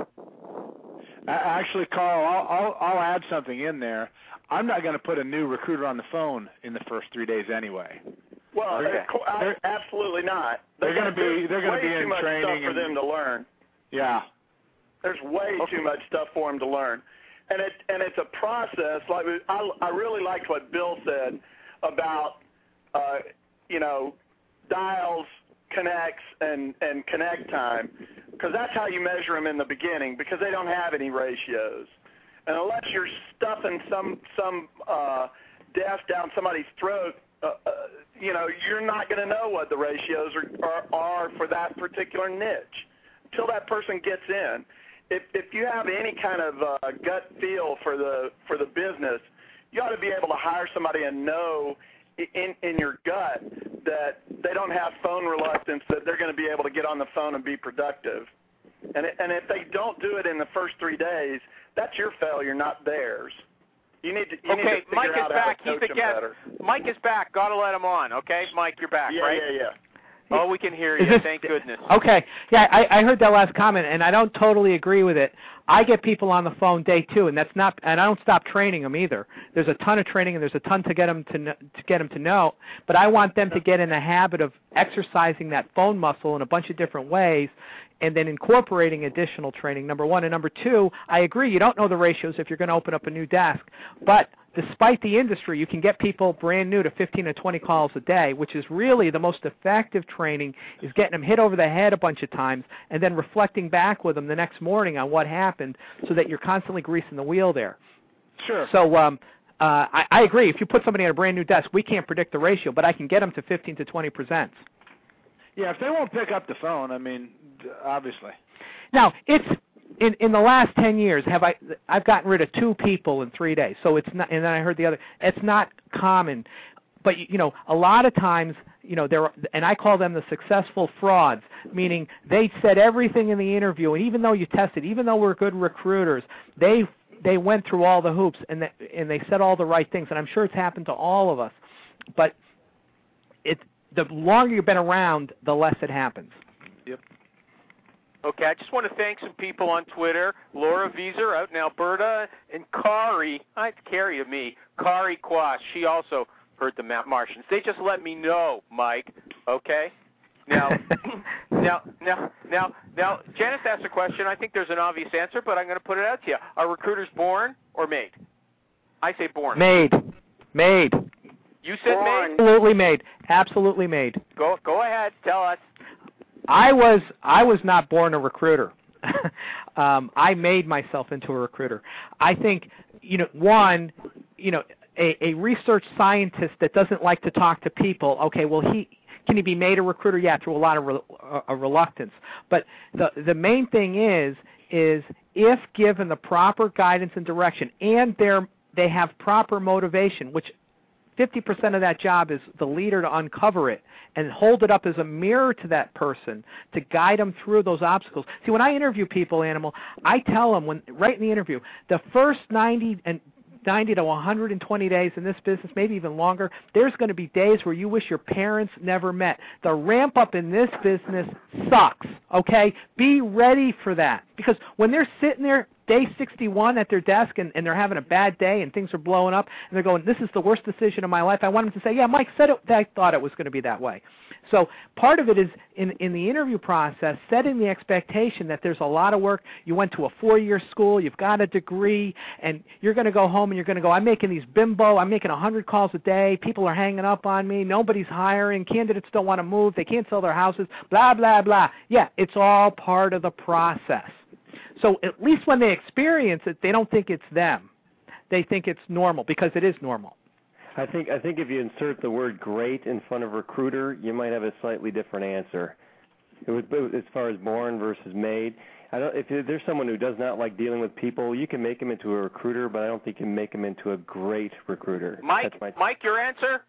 Actually, Carl, I'll, I'll, I'll add something in there. I'm not going to put a new recruiter on the phone in the first three days anyway. Well, Okay. of co- I- They're- absolutely not. they're gonna be- there's they're gonna way be too in much training stuff for and- them to learn. Yeah. There's way Okay. too much stuff for them to learn, and it and it's a process. Like I, I really liked what Bill said about uh, you know dials, connects, and and connect time, because that's how you measure them in the beginning, because they don't have any ratios, and unless you're stuffing some some uh, death down somebody's throat, uh, uh, you know you're not going to know what the ratios are, are are for that particular niche until that person gets in. If if you have any kind of uh, gut feel for the for the business, you ought to be able to hire somebody and know in in your gut that they don't have phone reluctance, that they're going to be able to get on the phone and be productive. And it, and if they don't do it in the first three days, that's your failure, not theirs. You need to you need Okay, to figure Mike is out how back. to He's coach a them guest. better. Mike is back. Got to let him on. Okay, Mike, you're back, Yeah, right? yeah, yeah. Oh, we can hear Is you. this- Thank goodness. Okay. Yeah, I, I heard that last comment, and I don't totally agree with it. I get people on the phone day two, and that's not, and I don't stop training them either. There's a ton of training, and there's a ton to get them to kn- to get them to know. But I want them to get in the habit of exercising that phone muscle in a bunch of different ways, and then incorporating additional training. Number one, and number two, I agree. You don't know the ratios if you're going to open up a new desk, but despite the industry, you can get people brand new to fifteen to twenty calls a day, which is really the most effective training, is getting them hit over the head a bunch of times and then reflecting back with them the next morning on what happened so that you're constantly greasing the wheel there. Sure. So um, uh, I, I agree. If you put somebody on a brand new desk, we can't predict the ratio, but I can get them to fifteen to twenty presents. Yeah, if they won't pick up the phone, I mean, obviously. Now, it's in in the last ten years, have I I've gotten rid of two people in three days. So it's not, and then I heard the other. It's not common, but you know, a lot of times, you know, there, and I call them the successful frauds, meaning they said everything in the interview, and even though you tested, even though we're good recruiters, they they went through all the hoops and they, and they said all the right things, and I'm sure it's happened to all of us. But it the longer you've been around, the less it happens. Yep. Okay, I just want to thank some people on Twitter. Laura Vieser out in Alberta, and Kari, I Carrie of me, Kari Quash. She also heard the Mount Martians. They just let me know, Mike. Okay. Now, now, now, now, now. Janice asked a question. I think there's an obvious answer, but I'm going to put it out to you. Are recruiters born or made? I say born. Made, made. You said Born. made. Absolutely made. Absolutely made. Go, go ahead. Tell us. I was I was not born a recruiter. um, I made myself into a recruiter. I think, you know, one, you know, a, a research scientist that doesn't like to talk to people. Okay, well, he can he be made a recruiter? Yeah, through a lot of re, uh, reluctance. But the the main thing is is if given the proper guidance and direction, and they're they have proper motivation, which fifty percent of that job is the leader to uncover it and hold it up as a mirror to that person to guide them through those obstacles. See, when I interview people, Animal, I tell them when right in the interview, the first ninety and ninety to one hundred twenty days in this business, maybe even longer, there's going to be days where you wish your parents never met. The ramp up in this business sucks, okay? Be ready for that. Because when they're sitting there day sixty-one at their desk and, and they're having a bad day and things are blowing up and they're going, this is the worst decision of my life, I want them to say, yeah, Mike said it, I thought it was going to be that way. So part of it is in, in the interview process, setting the expectation that there's a lot of work. You went to a four-year school, you've got a degree, and you're going to go home and you're going to go, I'm making these bimbo, I'm making one hundred calls a day, people are hanging up on me, nobody's hiring, candidates don't want to move, they can't sell their houses, blah, blah, blah. Yeah, it's all part of the process. So at least when they experience it, they don't think it's them. They think it's normal because it is normal. I think I think if you insert the word great in front of recruiter, you might have a slightly different answer. It was, as far as born versus made. I don't, if there's someone who does not like dealing with people, you can make him into a recruiter, but I don't think you can make him into a great recruiter. Mike, That's my Mike, your answer?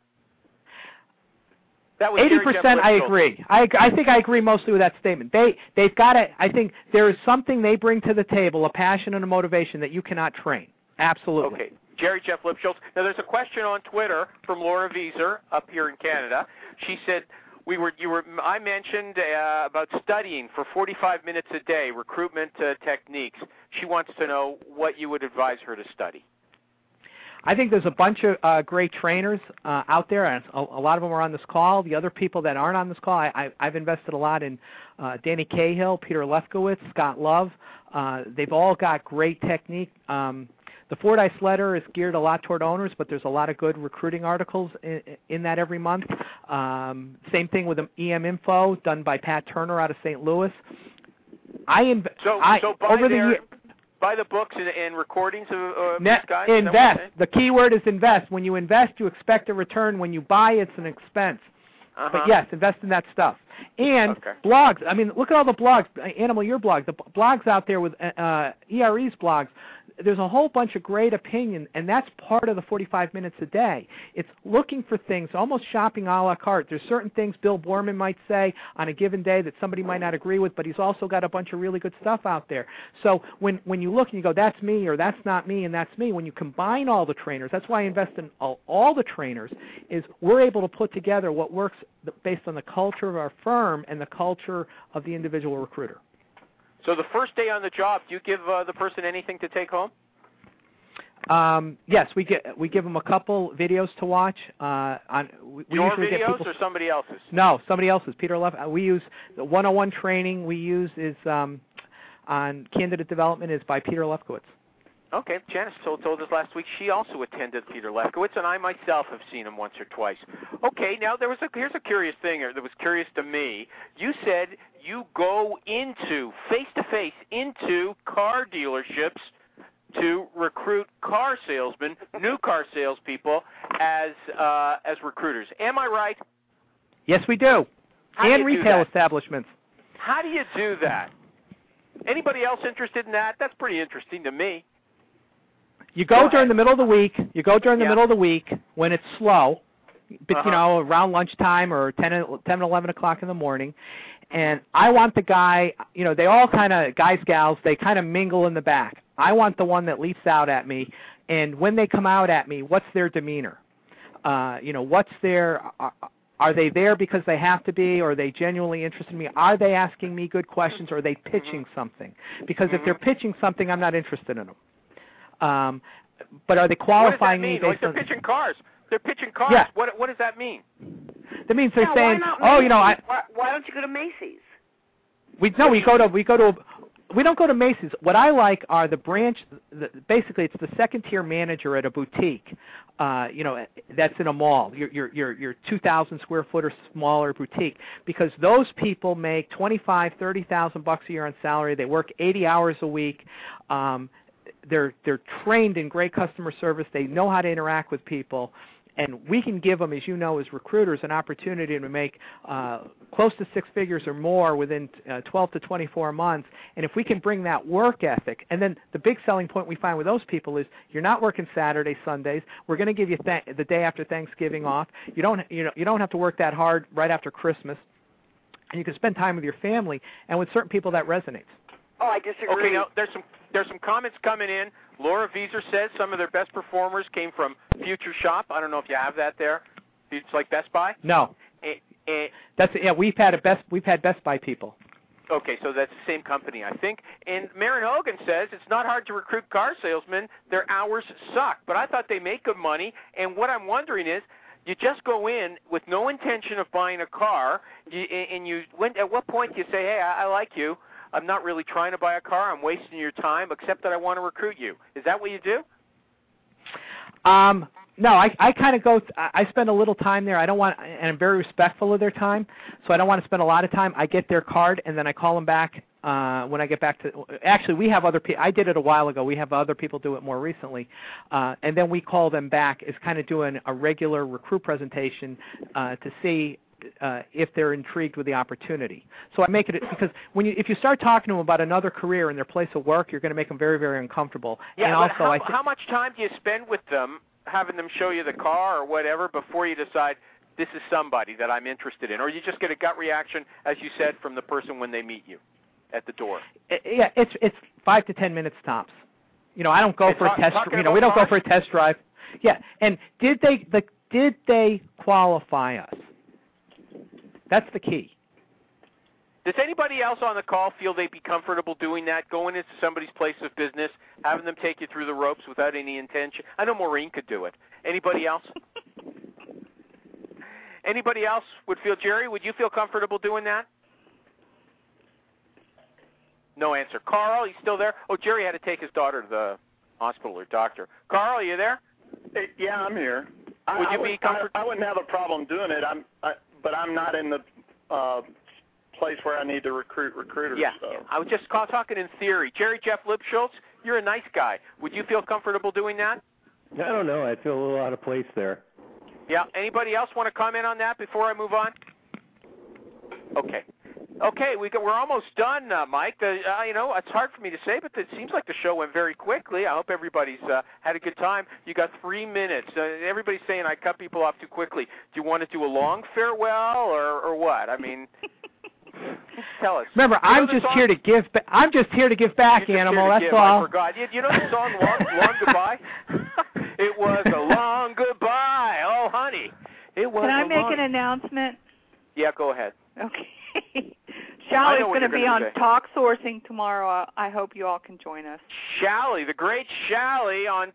That was Eighty Gary percent, I Jeff agree. I I think I agree mostly with that statement. They they've got to. I think there is something they bring to the table, a passion and a motivation that you cannot train. Absolutely. Okay. Jerry Jeff Lipschultz. Now, there's a question on Twitter from Laura Vieser up here in Canada. She said, we were, you were, I mentioned uh, about studying for forty-five minutes a day, recruitment uh, techniques. She wants to know what you would advise her to study. I think there's a bunch of uh, great trainers uh, out there, and a, a lot of them are on this call. The other people that aren't on this call, I, I, I've invested a lot in uh, Danny Cahill, Peter Lefkowitz, Scott Love. Uh, they've all got great technique. Um, the Fordyce letter is geared a lot toward owners, but there's a lot of good recruiting articles in, in that every month. Um, same thing with E M Info, done by Pat Turner out of Saint Louis. I inv- so, I, so buy, over their, the year, buy the books and, and recordings of uh, Ne- these guys? invest. The key word is invest. When you invest, you expect a return. When you buy, it's an expense. Uh-huh. But yes, invest in that stuff. And okay. blogs. I mean, look at all the blogs. Animal, your blog. The blogs out there with uh, E R E's blogs. There's a whole bunch of great opinion, and that's part of the forty-five minutes a day. It's looking for things, almost shopping a la carte. There's certain things Bill Borman might say on a given day that somebody might not agree with, but he's also got a bunch of really good stuff out there. So when, when you look and you go, that's me, or that's not me, and that's me, when you combine all the trainers, that's why I invest in all, all the trainers, is we're able to put together what works based on the culture of our firm and the culture of the individual recruiter. So the first day on the job, do you give uh, the person anything to take home? Um, yes, we get we give them a couple videos to watch. Uh, on we, we Your usually videos get people, or somebody else's? No, somebody else's. Peter Leff. Uh, we use the one oh one training we use is um, on candidate development is by Peter Lefkowitz. Okay, Janice told, told us last week she also attended Peter Lefkowitz, and I myself have seen him once or twice. Okay, now there was a here's a curious thing that was curious to me. You said you go into face to face into car dealerships to recruit car salesmen, new car salespeople, as uh, as recruiters. Am I right? Yes, we do. How and do you do retail that? establishments. How do you do that? Anybody else interested in that? That's pretty interesting to me. You go, go during the middle of the week. You go during the yeah. middle of the week when it's slow, but uh-huh. you know, around lunchtime or ten, ten, eleven o'clock in the morning. And I want the guy. You know, they all kind of guys, gals. They kind of mingle in the back. I want the one that leaps out at me. And when they come out at me, what's their demeanor? Uh, you know, what's their uh, are they there because they have to be, or are they genuinely interested in me? Are they asking me good questions, or are they pitching mm-hmm. something? Because mm-hmm. if they're pitching something, I'm not interested in them. Um, but are they qualifying me? Based like they're on, pitching cars. They're pitching cars. Yeah. What what does that mean? That means they're yeah, saying, why not "Oh, you know, I." Why, why don't you go to Macy's? We no, we go to we go to we don't go to Macy's. What I like are the branch. The, basically, it's the second tier manager at a boutique. Uh, you know, that's in a mall. Your your your your two thousand square foot or smaller boutique, because those people make twenty-five, thirty thousand bucks a year on salary. They work eighty hours a week. Um, they're they're trained in great customer service. They know how to interact with people. And we can give them, as you know, as recruiters, an opportunity to make uh, close to six figures or more within uh, twelve to twenty-four months. And if we can bring that work ethic, and then the big selling point we find with those people is you're not working Saturdays, Sundays. We're going to give you th- the day after Thanksgiving off. You don't, you know, you don't have to work that hard right after Christmas, and you can spend time with your family. And with certain people, that resonates. Oh, I disagree. Okay, now there's some there's some comments coming in. Laura Vieser says some of their best performers came from Future Shop. I don't know if you have that there. It's like Best Buy. No, eh, eh. that's yeah. We've had a best we've had Best Buy people. Okay, so that's the same company, I think. And Marin Hogan says it's not hard to recruit car salesmen. Their hours suck, but I thought they make good money. And what I'm wondering is, you just go in with no intention of buying a car, you, and you when, at what point do you say, hey, I, I like you. I'm not really trying to buy a car. I'm wasting your time, except that I want to recruit you. Is that what you do? Um, no, I, I kind of go, th- I spend a little time there. I don't want, and I'm very respectful of their time, so I don't want to spend a lot of time. I get their card, and then I call them back uh, when I get back to, actually, we have other people, I did it a while ago. We have other people do it more recently, uh, and then we call them back as kind of doing a regular recruit presentation uh, to see Uh, if they're intrigued with the opportunity. So I make it, because when you, if you start talking to them about another career in their place of work, you're going to make them very, very uncomfortable. Yeah, and but also, how, I th- how much time do you spend with them, having them show you the car or whatever, before you decide this is somebody that I'm interested in? Or you just get a gut reaction, as you said, from the person when they meet you at the door? It, yeah, it's it's five to ten minutes tops. You know, I don't go And for talk- a test. talking You know, we don't about go for a test drive. Yeah. And did they the did they qualify us? That's the key. Does anybody else on the call feel they'd be comfortable doing that, going into somebody's place of business, having them take you through the ropes without any intention? I know Maureen could do it. Anybody else? Anybody else would feel, Jerry, would you feel comfortable doing that? No answer. Carl, you still there? Oh, Jerry had to take his daughter to the hospital or doctor. Carl, are you there? Hey, yeah, I'm here. Would I, you I be would, comfort- I, I wouldn't have a problem doing it. I'm, I, but I'm not in the uh, place where I need to recruit recruiters. Yeah, so. I was just call, talking in theory. Jerry Jeff Lipschultz, you're a nice guy. Would you feel comfortable doing that? I don't know. I feel a little out of place there. Yeah. Anybody else want to comment on that before I move on? Okay. Okay, we got, we're almost done, uh, Mike. The, uh, you know, it's hard for me to say, but it seems like the show went very quickly. I hope everybody's uh, had a good time. You got three minutes. Uh, everybody's saying I cut people off too quickly. Do you want to do a long farewell or, or what? I mean, tell us. Remember, you know I'm just song? here to give. Ba- I'm just here to give back, You're just Animal. here to That's give. all. I forgot. You, you know the song "Long, Long Goodbye"? It was a long goodbye. Oh, honey. It was. Can I a make long... an announcement? Yeah, go ahead. Okay. I Shally's know what going to you're be gonna on say. Talk Sourcing tomorrow. I hope you all can join us. Shally, the great Shally on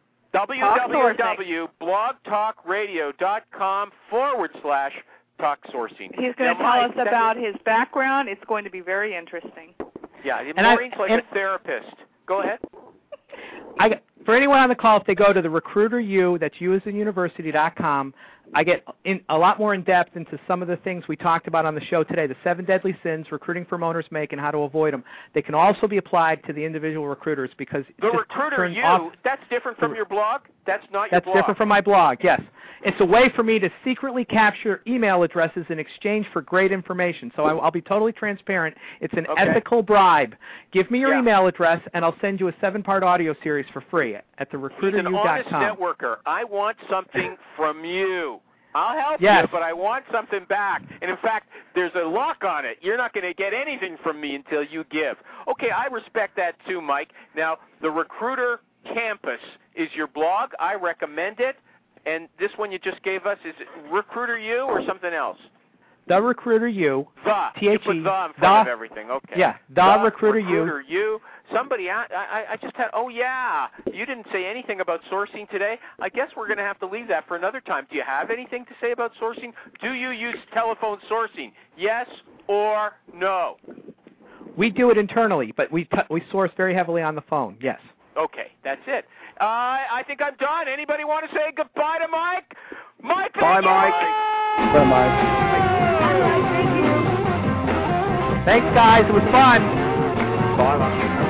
www.blogtalkradio.com forward slash talk sourcing. He's going Now, to tell Mike, us that about is- his background. It's going to be very interesting. Yeah, And I- Maureen's like and- a therapist. Go ahead. I, for anyone on the call, if they go to the Recruiter U, that's u as in university dot com, I get in, a lot more in depth into some of the things we talked about on the show today, the seven deadly sins recruiting firm owners make and how to avoid them. They can also be applied to the individual recruiters because it The just Recruiter turns U, off, that's different from your blog? That's not that's your blog? different from my blog, yes. It's a way for me to secretly capture email addresses in exchange for great information. So I, I'll be totally transparent. It's an Okay. ethical bribe. Give me your Yeah. email address, and I'll send you a seven-part audio series for free at the He's recruiter an u dot honest com. networker. I want something from you. I'll help Yes. you, but I want something back. And in fact, there's a lock on it. You're not going to get anything from me until you give. Okay, I respect that too, Mike. Now, the Recruiter Campus is your blog. I recommend it. And this one you just gave us, is it Recruiter U or something else? The Recruiter U. The. T H E. You put the in front the, of everything. Okay. Yeah, the, The Recruiter, Recruiter U. U. Somebody, I, I, I just had, oh, yeah, you didn't say anything about sourcing today. I guess we're going to have to leave that for another time. Do you have anything to say about sourcing? Do you use telephone sourcing? Yes or no? We do it internally, but we, t- we source very heavily on the phone, yes. Okay, that's it. Uh, I think I'm done. Anybody want to say goodbye to Mike? Mike, Bye, thank you! Mike. Bye, Mike. Thanks, guys. It was fun. Bye, Mike.